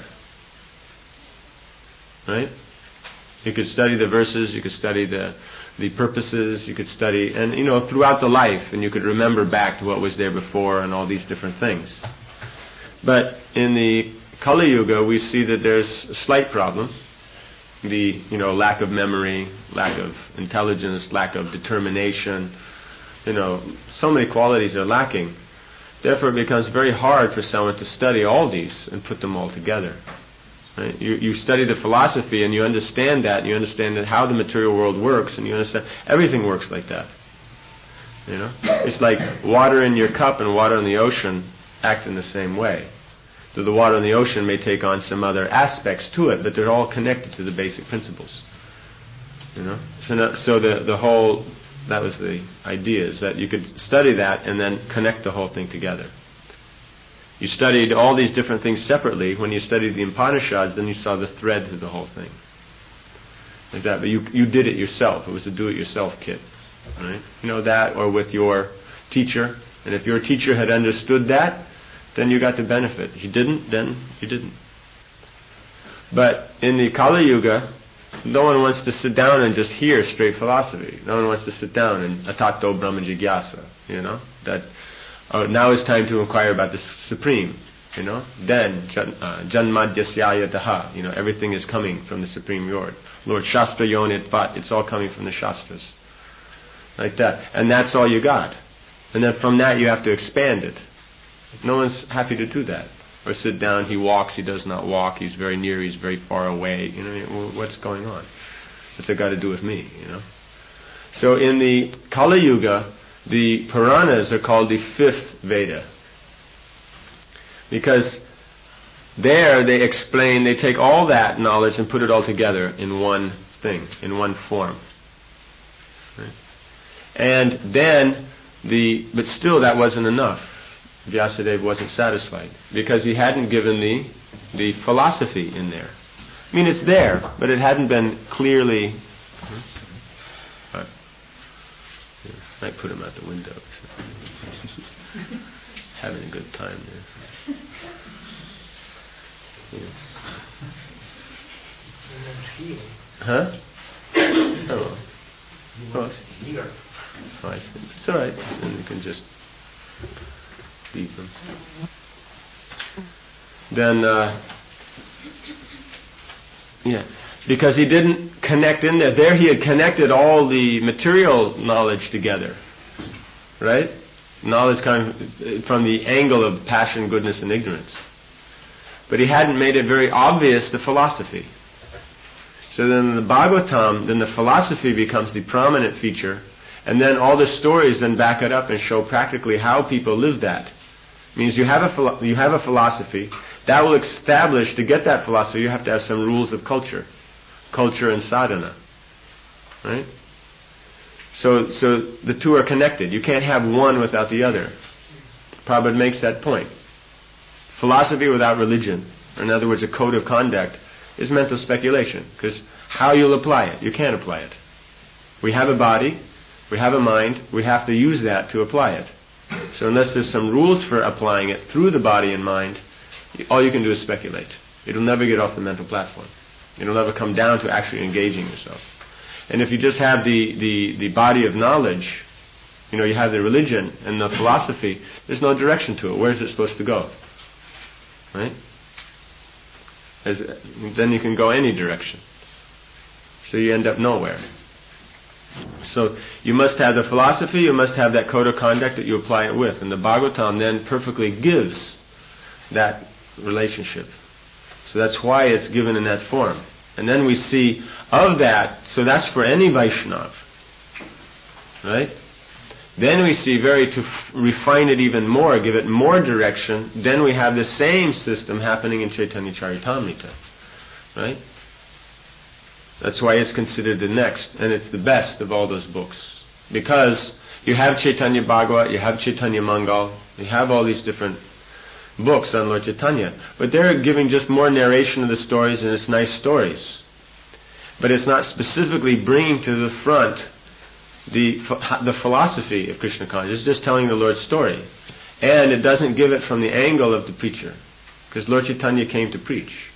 Right? You could study the verses, you could study the the purposes, you could study, and you know, throughout the life, and you could remember back to what was there before and all these different things. But in the Kali Yuga, we see that there's a slight problem. The, you know, lack of memory, lack of intelligence, lack of determination, you know, so many qualities are lacking. Therefore it becomes very hard for someone to study all these and put them all together. Right? You, you study the philosophy and you understand that, and you understand that how the material world works, and you understand everything works like that. You know, it's like water in your cup and water in the ocean act in the same way. So the water in the ocean may take on some other aspects to it, but they're all connected to the basic principles. You know, so no, so the the whole, that was the idea, is that you could study that and then connect the whole thing together. You studied all these different things separately. When you studied the Upanishads, then you saw the thread to the whole thing. Like that. But you you did it yourself. It was a do-it-yourself kit. Right? You know that, or with your teacher. And if your teacher had understood that, then you got the benefit. If you didn't, then you didn't. But in the Kali Yuga, no one wants to sit down and just hear straight philosophy. No one wants to sit down and atato brahma jigyasa. You know? That... Oh, now it's time to inquire about the Supreme, you know. Then, Janmadhyasya Daha, you know, everything is coming from the Supreme Lord. Lord Shastra Yonit Vat, it's all coming from the Shastras. Like that. And that's all you got. And then from that you have to expand it. No one's happy to do that. Or sit down, he walks, he does not walk, he's very near, he's very far away, you know, what's going on? What's that got to do with me, you know? So in the Kali Yuga, the Puranas are called the fifth Veda. Because There they explain, they take all that knowledge and put it all together in one thing, in one form. Right? And then the, but still that wasn't enough. Vyasadeva wasn't satisfied because he hadn't given the, the philosophy in there. I mean, it's there, but it hadn't been clearly. I might put him out the window. Having a good time there. Yeah. Huh? Oh. Oh, oh, I see. It's all right. Then you can just leave them. Then, uh, yeah, because he didn't connect in there. There he had connected all the material knowledge together, right? Knowledge coming from the angle of passion, goodness, and ignorance. But he hadn't made it very obvious the philosophy. So then the Bhagavatam, then the philosophy becomes the prominent feature, and then all the stories then back it up and show practically how people live that. It means you have a philo- you have a philosophy that will establish, to get that philosophy, you have to have some rules of culture, culture and sadhana, right? So, so the two are connected. You can't have one without the other. Prabhupada makes that point. Philosophy without religion, or in other words, a code of conduct, is mental speculation. Because how you'll apply it, you can't apply it. We have a body, we have a mind, we have to use that to apply it. So unless there's some rules for applying it through the body and mind, all you can do is speculate. It'll never get off the mental platform. It'll never come down to actually engaging yourself. And if you just have the, the, the body of knowledge, you know, you have the religion and the philosophy, there's no direction to it. Where is it supposed to go? Right? As, then you can go any direction. So you end up nowhere. So you must have the philosophy, you must have that code of conduct that you apply it with. And the Bhagavatam then perfectly gives that relationship. So that's why it's given in that form. And then we see of that, so that's for any Vaishnava. Right? Then we see very to f- refine it even more, give it more direction, then we have the same system happening in Chaitanya Charitamrita. Right? That's why it's considered the next, and it's the best of all those books. Because you have Chaitanya Bhagavat, you have Chaitanya Mangal, you have all these different books on Lord Chaitanya, but they're giving just more narration of the stories, and it's nice stories. But it's not specifically bringing to the front the the philosophy of Krishna consciousness. It's just telling the Lord's story. And it doesn't give it from the angle of the preacher, because Lord Chaitanya came to preach.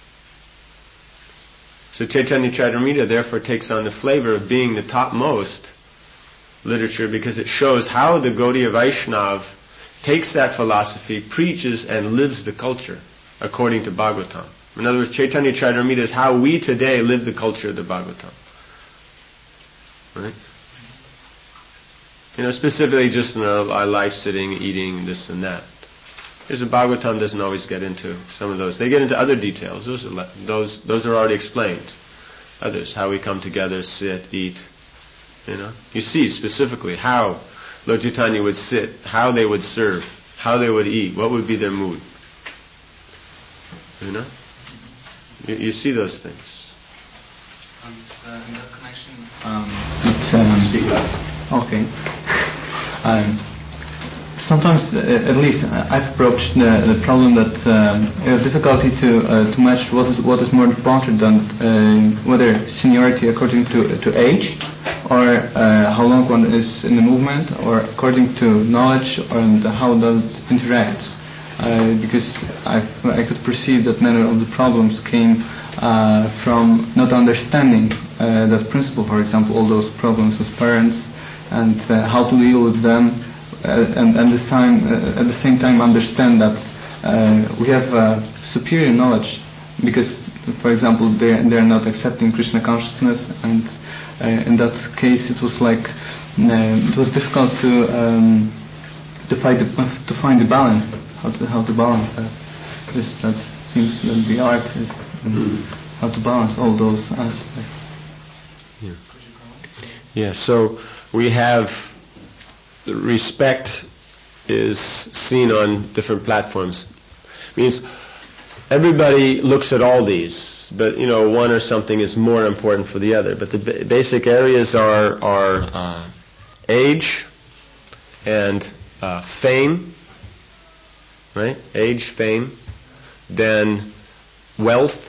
So Chaitanya Charitamrita therefore takes on the flavor of being the topmost literature, because it shows how the Gaudiya Vaishnava takes that philosophy, preaches and lives the culture according to Bhagavatam. In other words, Chaitanya Charitamrita is how we today live the culture of the Bhagavatam. Right? You know, specifically just in our, our life, sitting, eating, this and that. Because the Bhagavatam doesn't always get into some of those. They get into other details. Those are le- those those are already explained. Others, how we come together, sit, eat. You know, you see specifically how Lord Chaitanya would sit, how they would serve, how they would eat, what would be their mood. You know, you, you see those things. And uh, in that connection, um, it, um, speak up. Okay. Um, Sometimes, uh, at least, uh, I've approached the, the problem that um, you have difficulty to uh, to match what is what is more important than uh, whether seniority according to to age, or uh, how long one is in the movement, or according to knowledge, or and how does it interact. Uh, because I I could perceive that many of the problems came uh, from not understanding uh, that principle. For example, all those problems with parents and uh, how to deal with them. Uh, and at this time, uh, at the same time, understand that uh, we have uh, superior knowledge, because, for example, they they are not accepting Krishna consciousness, and uh, in that case, it was like uh, it was difficult to um, to find the, to find the balance, how to how to balance that. This that seems that the art is um, how to balance all those aspects. Yeah. Yeah. So we have. Respect is seen on different platforms. Means everybody looks at all these, but you know, one or something is more important for the other. But the b- basic areas are are uh, age and uh, fame, right? Age, fame, then wealth,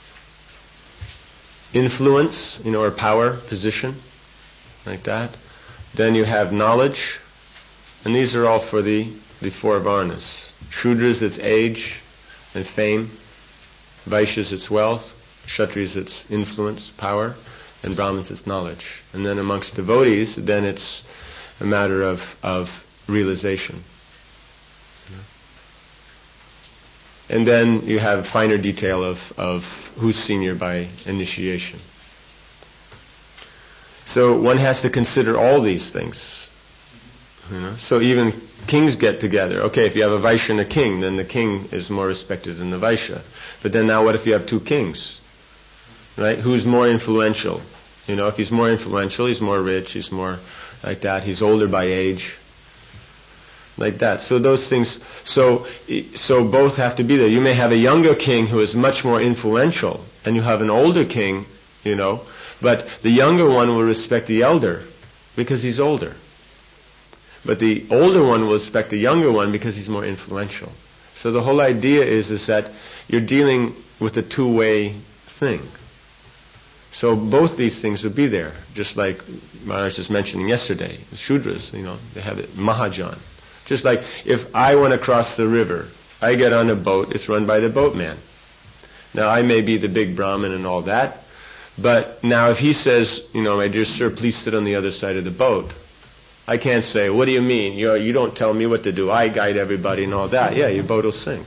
influence, you know, or power, position, like that. Then you have knowledge, and these are all for the, the four varnas. Shudras, it's age and fame. Vaishyas, it's wealth. Kshatriyas, it's influence, power. And Brahmins, it's knowledge. And then amongst devotees, then it's a matter of, of realization. And then you have finer detail of, of who's senior by initiation. So one has to consider all these things. You know? So even kings get together. Okay, if you have a Vaishya and a king, then the king is more respected than the Vaishya. But then now what if you have two kings? Right? Who's more influential? You know, if he's more influential, he's more rich, he's more like that, he's older by age. Like that. So those things, so so both have to be there. You may have a younger king who is much more influential, and you have an older king, you know, but the younger one will respect the elder because he's older. But the older one will respect the younger one because he's more influential. So the whole idea is, is that you're dealing with a two-way thing. So both these things would be there, just like Maharaj was just mentioning yesterday, the Shudras, you know, they have it, Mahajan. Just like if I want to cross the river, I get on a boat, it's run by the boatman. Now I may be the big Brahmin and all that, but now if he says, you know, my dear sir, please sit on the other side of the boat, I can't say, what do you mean? You know, you don't tell me what to do, I guide everybody and all that. Yeah, your boat will sink.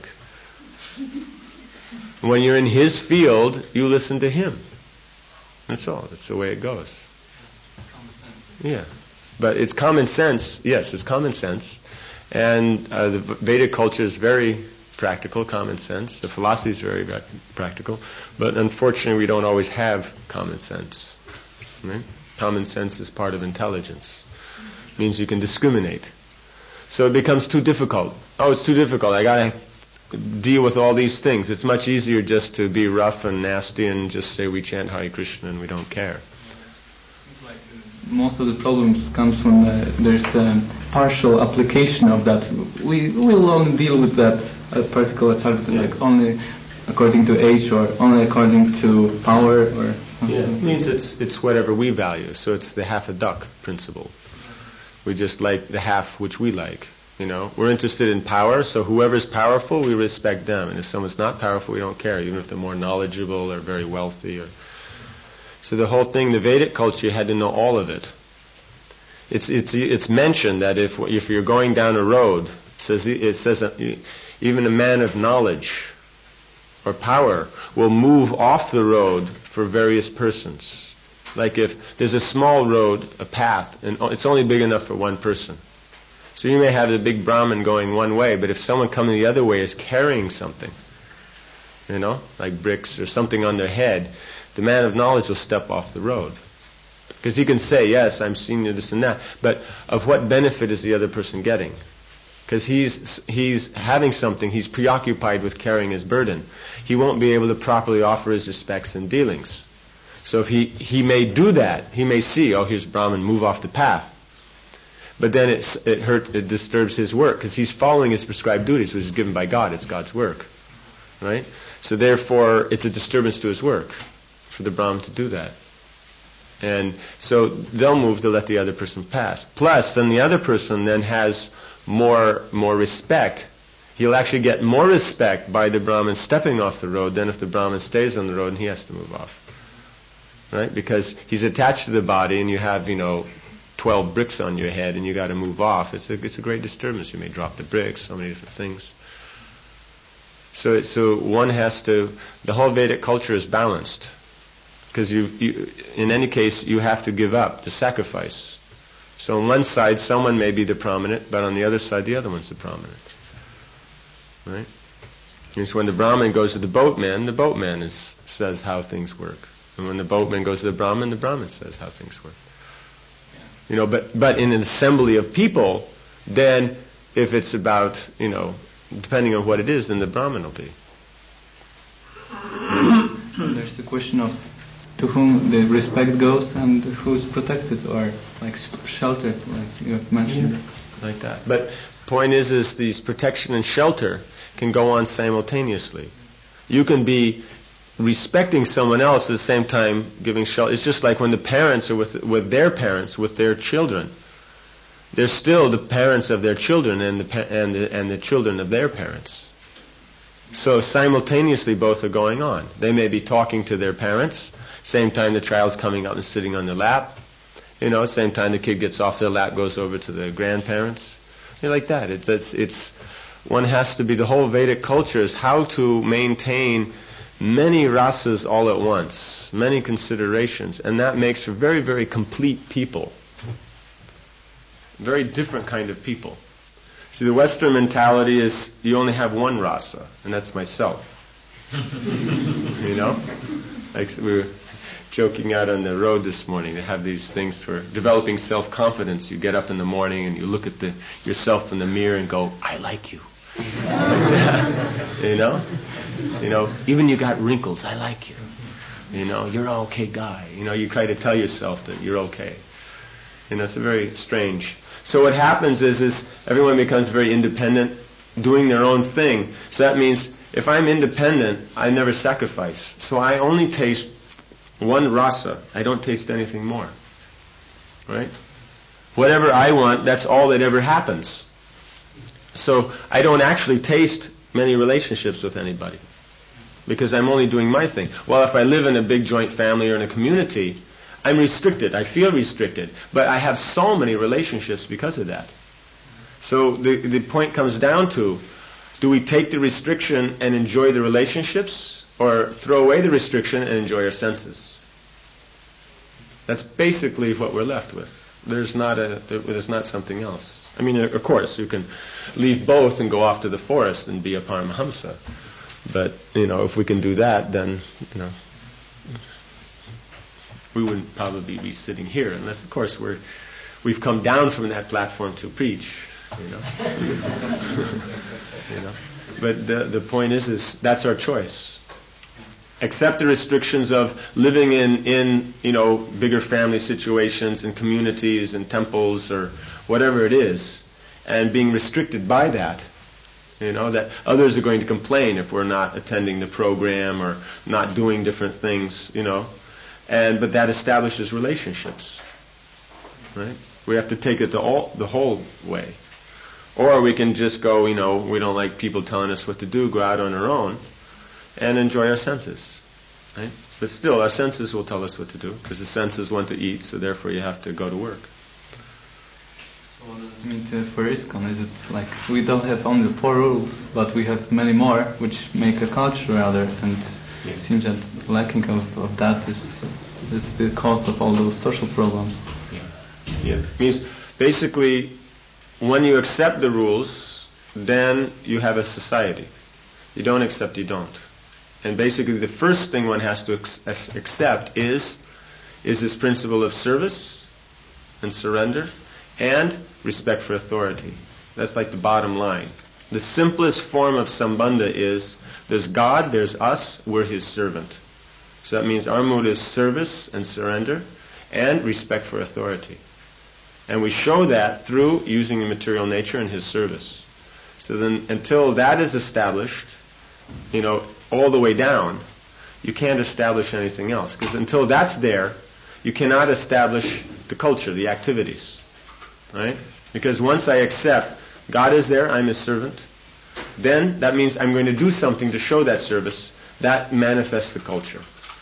When you're in his field, you listen to him. That's all. That's the way it goes. Yeah. But it's common sense. Yes, it's common sense. And uh, the Vedic culture is very practical, common sense. The philosophy is very practical. But unfortunately, we don't always have common sense. Right? Common sense is part of intelligence. It means you can discriminate. So it becomes too difficult. Oh, it's too difficult. I got to deal with all these things. It's much easier just to be rough and nasty and just say we chant Hare Krishna and we don't care. Most of the problems comes from the, there's a partial application of that. We will only deal with that a particular target, yeah. Like only according to age or only according to power or something. Yeah, it means it's it's whatever we value. So it's the half a duck principle. We just like the half which we like. You know, we're interested in power, so whoever's powerful, we respect them. And if someone's not powerful, we don't care, even if they're more knowledgeable or very wealthy or. So the whole thing, the Vedic culture, you had to know all of it. It's it's it's mentioned that if if you're going down a road, it says it says uh, even a man of knowledge or power will move off the road for various persons. Like if there's a small road, a path, and it's only big enough for one person. So you may have the big Brahmin going one way, but if someone coming the other way is carrying something, you know, like bricks or something on their head, the man of knowledge will step off the road. Because he can say, yes, I'm senior, this and that, but of what benefit is the other person getting? Because he's he's having something, he's preoccupied with carrying his burden. He won't be able to properly offer his respects and dealings. So if he, he may do that, he may see, oh, here's Brahman, move off the path. But then it's, it hurts, it disturbs his work, because he's following his prescribed duties, which is given by God, it's God's work. Right? So therefore, it's a disturbance to his work for the Brahmin to do that. And so they'll move to let the other person pass. Plus, then the other person then has more more respect. He'll actually get more respect by the Brahmin stepping off the road than if the Brahmin stays on the road and he has to move off. Right? Because he's attached to the body and you have, you know, twelve bricks on your head and you got to move off. It's a it's a great disturbance. You may drop the bricks, so many different things. So so one has to. The whole Vedic culture is balanced. Because you, you, in any case, you have to give up, to sacrifice. So on one side, someone may be the prominent, but on the other side, the other one's the prominent. Right? And so when the Brahmin goes to the boatman, the boatman is, says how things work. And when the boatman goes to the Brahmin, the Brahmin says how things work. You know, but, but in an assembly of people, then if it's about, you know, depending on what it is, then the Brahmin will be. there's the question of to whom the respect goes and who's protected or like sheltered, like you have mentioned. Yeah. Like that. But point is, is these protection and shelter can go on simultaneously. You can be respecting someone else at the same time giving shelter. It's just like when the parents are with with their parents, with their children. They're still the parents of their children and the pa- and the, and the children of their parents. So simultaneously both are going on. They may be talking to their parents, same time the child's coming up and sitting on their lap. You know, same time the kid gets off their lap, goes over to the grandparents. You know, like that. It's, it's it's one has to be, the whole Vedic culture is how to maintain many rasas all at once, many considerations, and that makes for very, very complete people. Very different kind of people. See, the Western mentality is you only have one rasa, and that's myself. You know? Like we were joking out on the road this morning. They have these things for developing self-confidence. You get up in the morning and you look at the yourself in the mirror and go, I like you. You know? You know, even you got wrinkles, I like you. You know, you're an okay guy. You know, you try to tell yourself that you're okay. You know, it's a very strange. So what happens is, is everyone becomes very independent, doing their own thing. So that means if I'm independent, I never sacrifice. So I only taste one rasa. I don't taste anything more. Right? Whatever I want, that's all that ever happens. So I don't actually taste many relationships with anybody because I'm only doing my thing. Well, if I live in a big joint family or in a community, I'm restricted. I feel restricted. But I have so many relationships because of that. So the the point comes down to, do we take the restriction and enjoy the relationships, or throw away the restriction and enjoy our senses? That's basically what we're left with. There's not a there's not something else. I mean, of course, you can leave both and go off to the forest and be a Paramahamsa. But, you know, if we can do that, then, you know, we wouldn't probably be sitting here unless, of course, we're, we've come down from that platform to preach, you know. You know. But the the point is, is that's our choice. Accept the restrictions of living in, in, you know, bigger family situations and communities and temples or whatever it is, and being restricted by that. You know, that others are going to complain if we're not attending the program or not doing different things, you know. And but that establishes relationships. Right? We have to take it the all the whole way. Or we can just go, you know, we don't like people telling us what to do, go out on our own and enjoy our senses. Right? But still, our senses will tell us what to do, because the senses want to eat, so therefore you have to go to work. So what does it mean to, for ISKCON? Is it like we don't have only four rules, but we have many more, which make a culture rather, and it seems that lacking of, of that is is the cause of all those social problems. Yeah. Yeah. It means basically, when you accept the rules, then you have a society. You don't accept, you don't. And basically the first thing one has to ex- accept is is this principle of service and surrender and respect for authority. That's like the bottom line. The simplest form of sambandha is there's God, there's us, we're His servant. So that means our mood is service and surrender and respect for authority. And we show that through using the material nature in His service. So then until that is established, you know, all the way down, you can't establish anything else. Because until that's there, you cannot establish the culture, the activities. Right? Because once I accept God is there, I'm His servant, then that means I'm going to do something to show that service. That manifests the culture.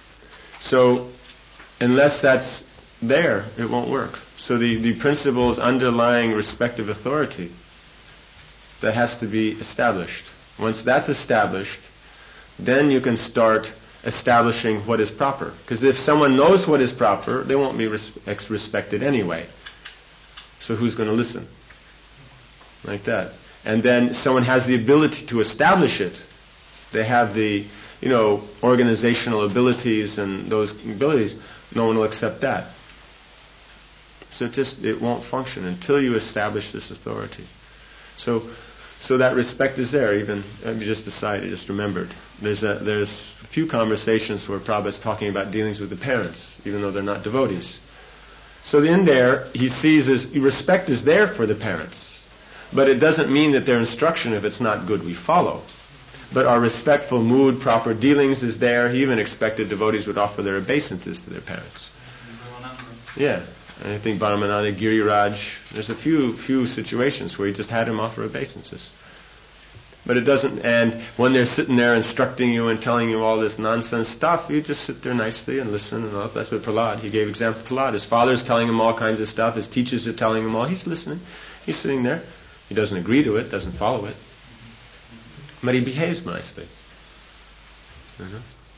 So unless that's there, it won't work. So the, the principle is underlying respective authority that has to be established. Once that's established, then you can start establishing what is proper. Because if someone knows what is proper, they won't be res- respected anyway. So who's going to listen? Like that. And then someone has the ability to establish it. They have the, you know, organizational abilities and those abilities. No one will accept that. So it just, it won't function until you establish this authority. So, so that respect is there. Even I just decided, just remembered. There's a there's a few conversations where Prabhupada's talking about dealings with the parents, even though they're not devotees. So in there, he sees as respect is there for the parents, but it doesn't mean that their instruction, if it's not good, we follow. But our respectful mood, proper dealings is there. He even expected devotees would offer their obeisances to their parents. Yeah, and I think Brahmananda, Giriraj, there's a few few situations where he just had him offer obeisances. But it doesn't, and when they're sitting there instructing you and telling you all this nonsense stuff, you just sit there nicely and listen and all. That's what Prahlad, he gave example of Prahlad. His father's telling him all kinds of stuff, his teachers are telling him all, he's listening, he's sitting there. He doesn't agree to it, doesn't follow it. But he behaves nicely. Mm-hmm.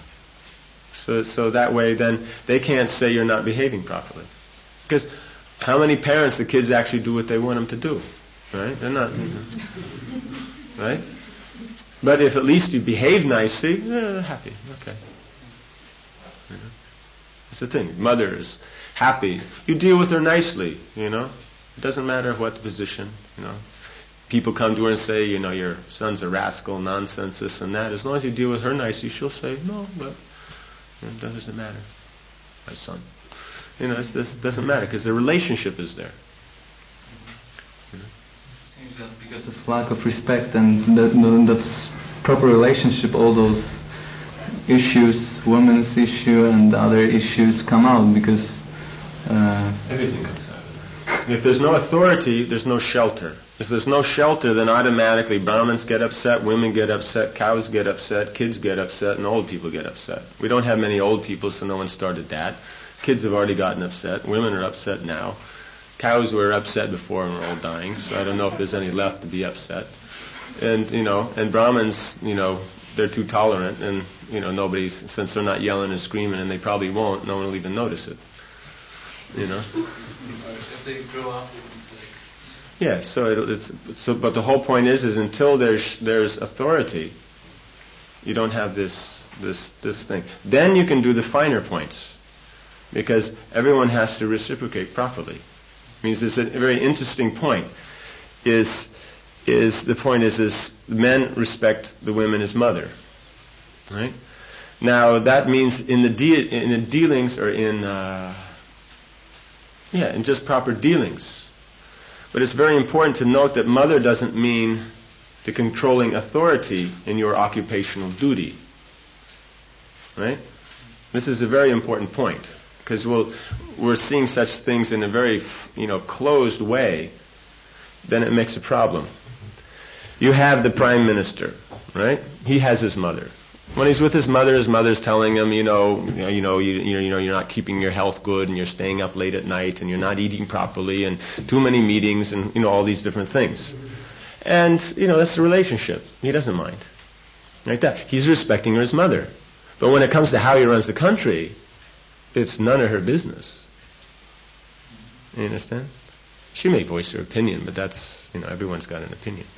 So, so that way then, they can't say you're not behaving properly. Because how many parents, the kids actually do what they want them to do? Right? They're not, you know, right? But if at least you behave nicely, yeah, they're happy. Okay. You know? That's the thing. Mother is happy. You deal with her nicely, you know. It doesn't matter what the position, you know. People come to her and say, you know, your son's a rascal, nonsense, this and that. As long as you deal with her nicely, she'll say, no, but it doesn't matter. My son. You know, it doesn't matter because the relationship is there. You know? Seems that because of lack of respect and that, that proper relationship, all those issues, women's issue and other issues come out because uh, everything comes out. If there's no authority, there's no shelter. If there's no shelter, then automatically Brahmins get upset, women get upset, cows get upset, kids get upset, and old people get upset. We don't have many old people, so no one started that. Kids have already gotten upset. Women are upset now. Cows were upset before and were all dying, so I don't know if there's any left to be upset. And, you know, and Brahmins, you know, they're too tolerant, and, you know, nobody, since they're not yelling and screaming, and they probably won't, no one will even notice it. You know? If they grow up. Yeah, so it, it's so. But the whole point is, is until there's there's authority, you don't have this this this thing. Then you can do the finer points, because everyone has to reciprocate properly. It means it's a very interesting point. Is is the point is is men respect the women as mother, right? Now that means in the de- in the dealings or in uh, yeah in just proper dealings. But it's very important to note that mother doesn't mean the controlling authority in your occupational duty. Right? This is a very important point, because we'll, we're seeing such things in a very, you know, closed way, then it makes a problem. You have the Prime Minister, right? He has his mother. When he's with his mother, his mother's telling him, you know, you know, you know, you, you know, you're not keeping your health good, and you're staying up late at night, and you're not eating properly, and too many meetings, and you know, all these different things. And you know, that's the relationship. He doesn't mind, like that. He's respecting his mother. But when it comes to how he runs the country, it's none of her business. You understand? She may voice her opinion, but that's, you know, everyone's got an opinion.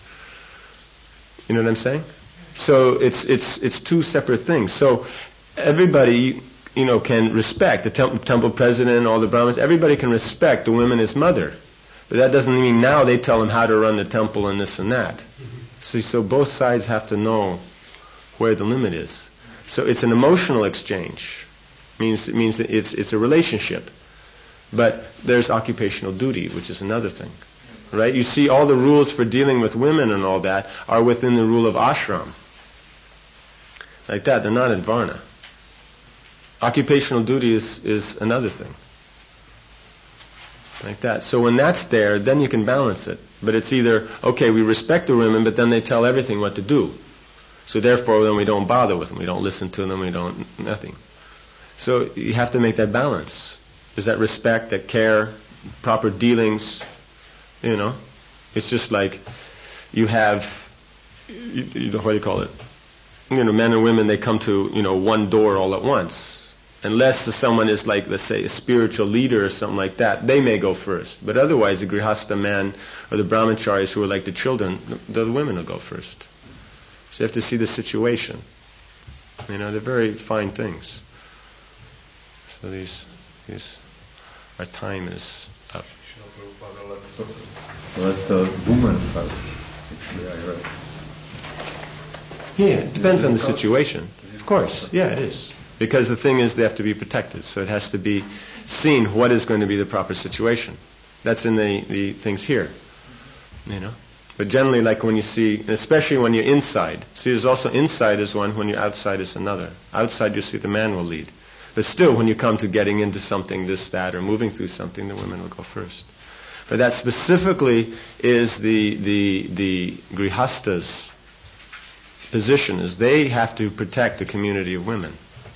You know what I'm saying? So it's it's it's two separate things. So everybody, you know, can respect the temple, temple president, all the Brahmins. Everybody can respect the women as mother, but that doesn't mean now they tell them how to run the temple and this and that. So so both sides have to know where the limit is. So it's an emotional exchange. It means it means that it's it's a relationship, but there's occupational duty, which is another thing. Right? You see, all the rules for dealing with women and all that are within the rule of ashram. Like that, they're not in varna. Occupational duty is, is another thing. Like that. So when that's there, then you can balance it. But it's either, okay, we respect the women, but then they tell everything what to do. So therefore, then we don't bother with them. We don't listen to them. We don't, nothing. So you have to make that balance. There's that respect, that care, proper dealings. You know, it's just like you have, you, you know, what do you call it? You know, men and women, they come to, you know, one door all at once. Unless someone is like, let's say, a spiritual leader or something like that, they may go first. But otherwise, the grihastha man or the brahmacharis who are like the children, the, the women will go first. So you have to see the situation. You know, they're very fine things. So these, these, our time is up. Let the woman first. Actually, I read. Yeah, it depends on the situation. This is course, yeah, it is. Because the thing is, they have to be protected, so it has to be seen what is going to be the proper situation. That's in the, the things here, you know. But generally, like when you see, especially when you're inside, see, there's also inside is one, when you're outside is another. Outside, you see the man will lead. But still, when you come to getting into something, this, that, or moving through something, the women will go first. But that specifically is the the the grihastas' position, is they have to protect the community of women.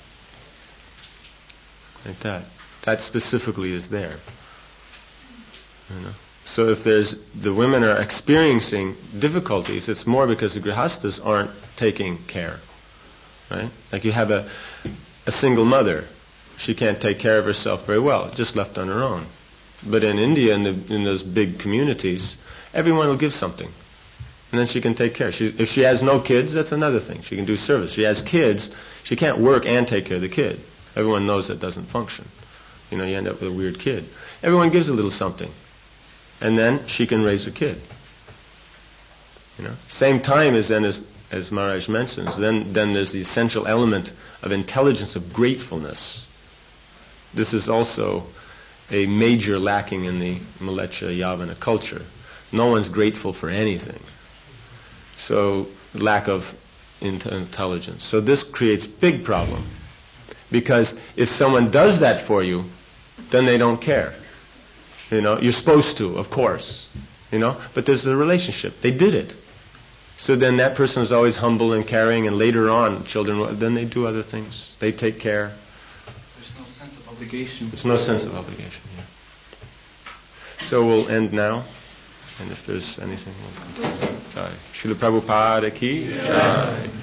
Like that. That specifically is there. You know? So if there's the women are experiencing difficulties, it's more because the grihastas aren't taking care. Right? Like you have a a single mother. She can't take care of herself very well, just left on her own. But in India, in, the, in those big communities, everyone will give something. And then she can take care. She, if she has no kids, that's another thing. She can do service. She has kids, she can't work and take care of the kid. Everyone knows that doesn't function. You know, you end up with a weird kid. Everyone gives a little something. And then she can raise her kid. You know, same time as then, as, as Maharaj mentions, then, then there's the essential element of intelligence, of gratefulness. This is also a major lacking in the Mleccha Yavana culture. No one's grateful for anything. So, lack of intelligence. So this creates big problem. Because if someone does that for you, then they don't care. You know, you're supposed to, of course. You know, but there's a relationship. They did it. So then that person is always humble and caring, and later on, children, then they do other things. They take care. There's no sense of obligation. There's no sense of obligation, yeah. So we'll end now. And if there's anything, we'll... Jai. Srila Prabhupada ki Jai.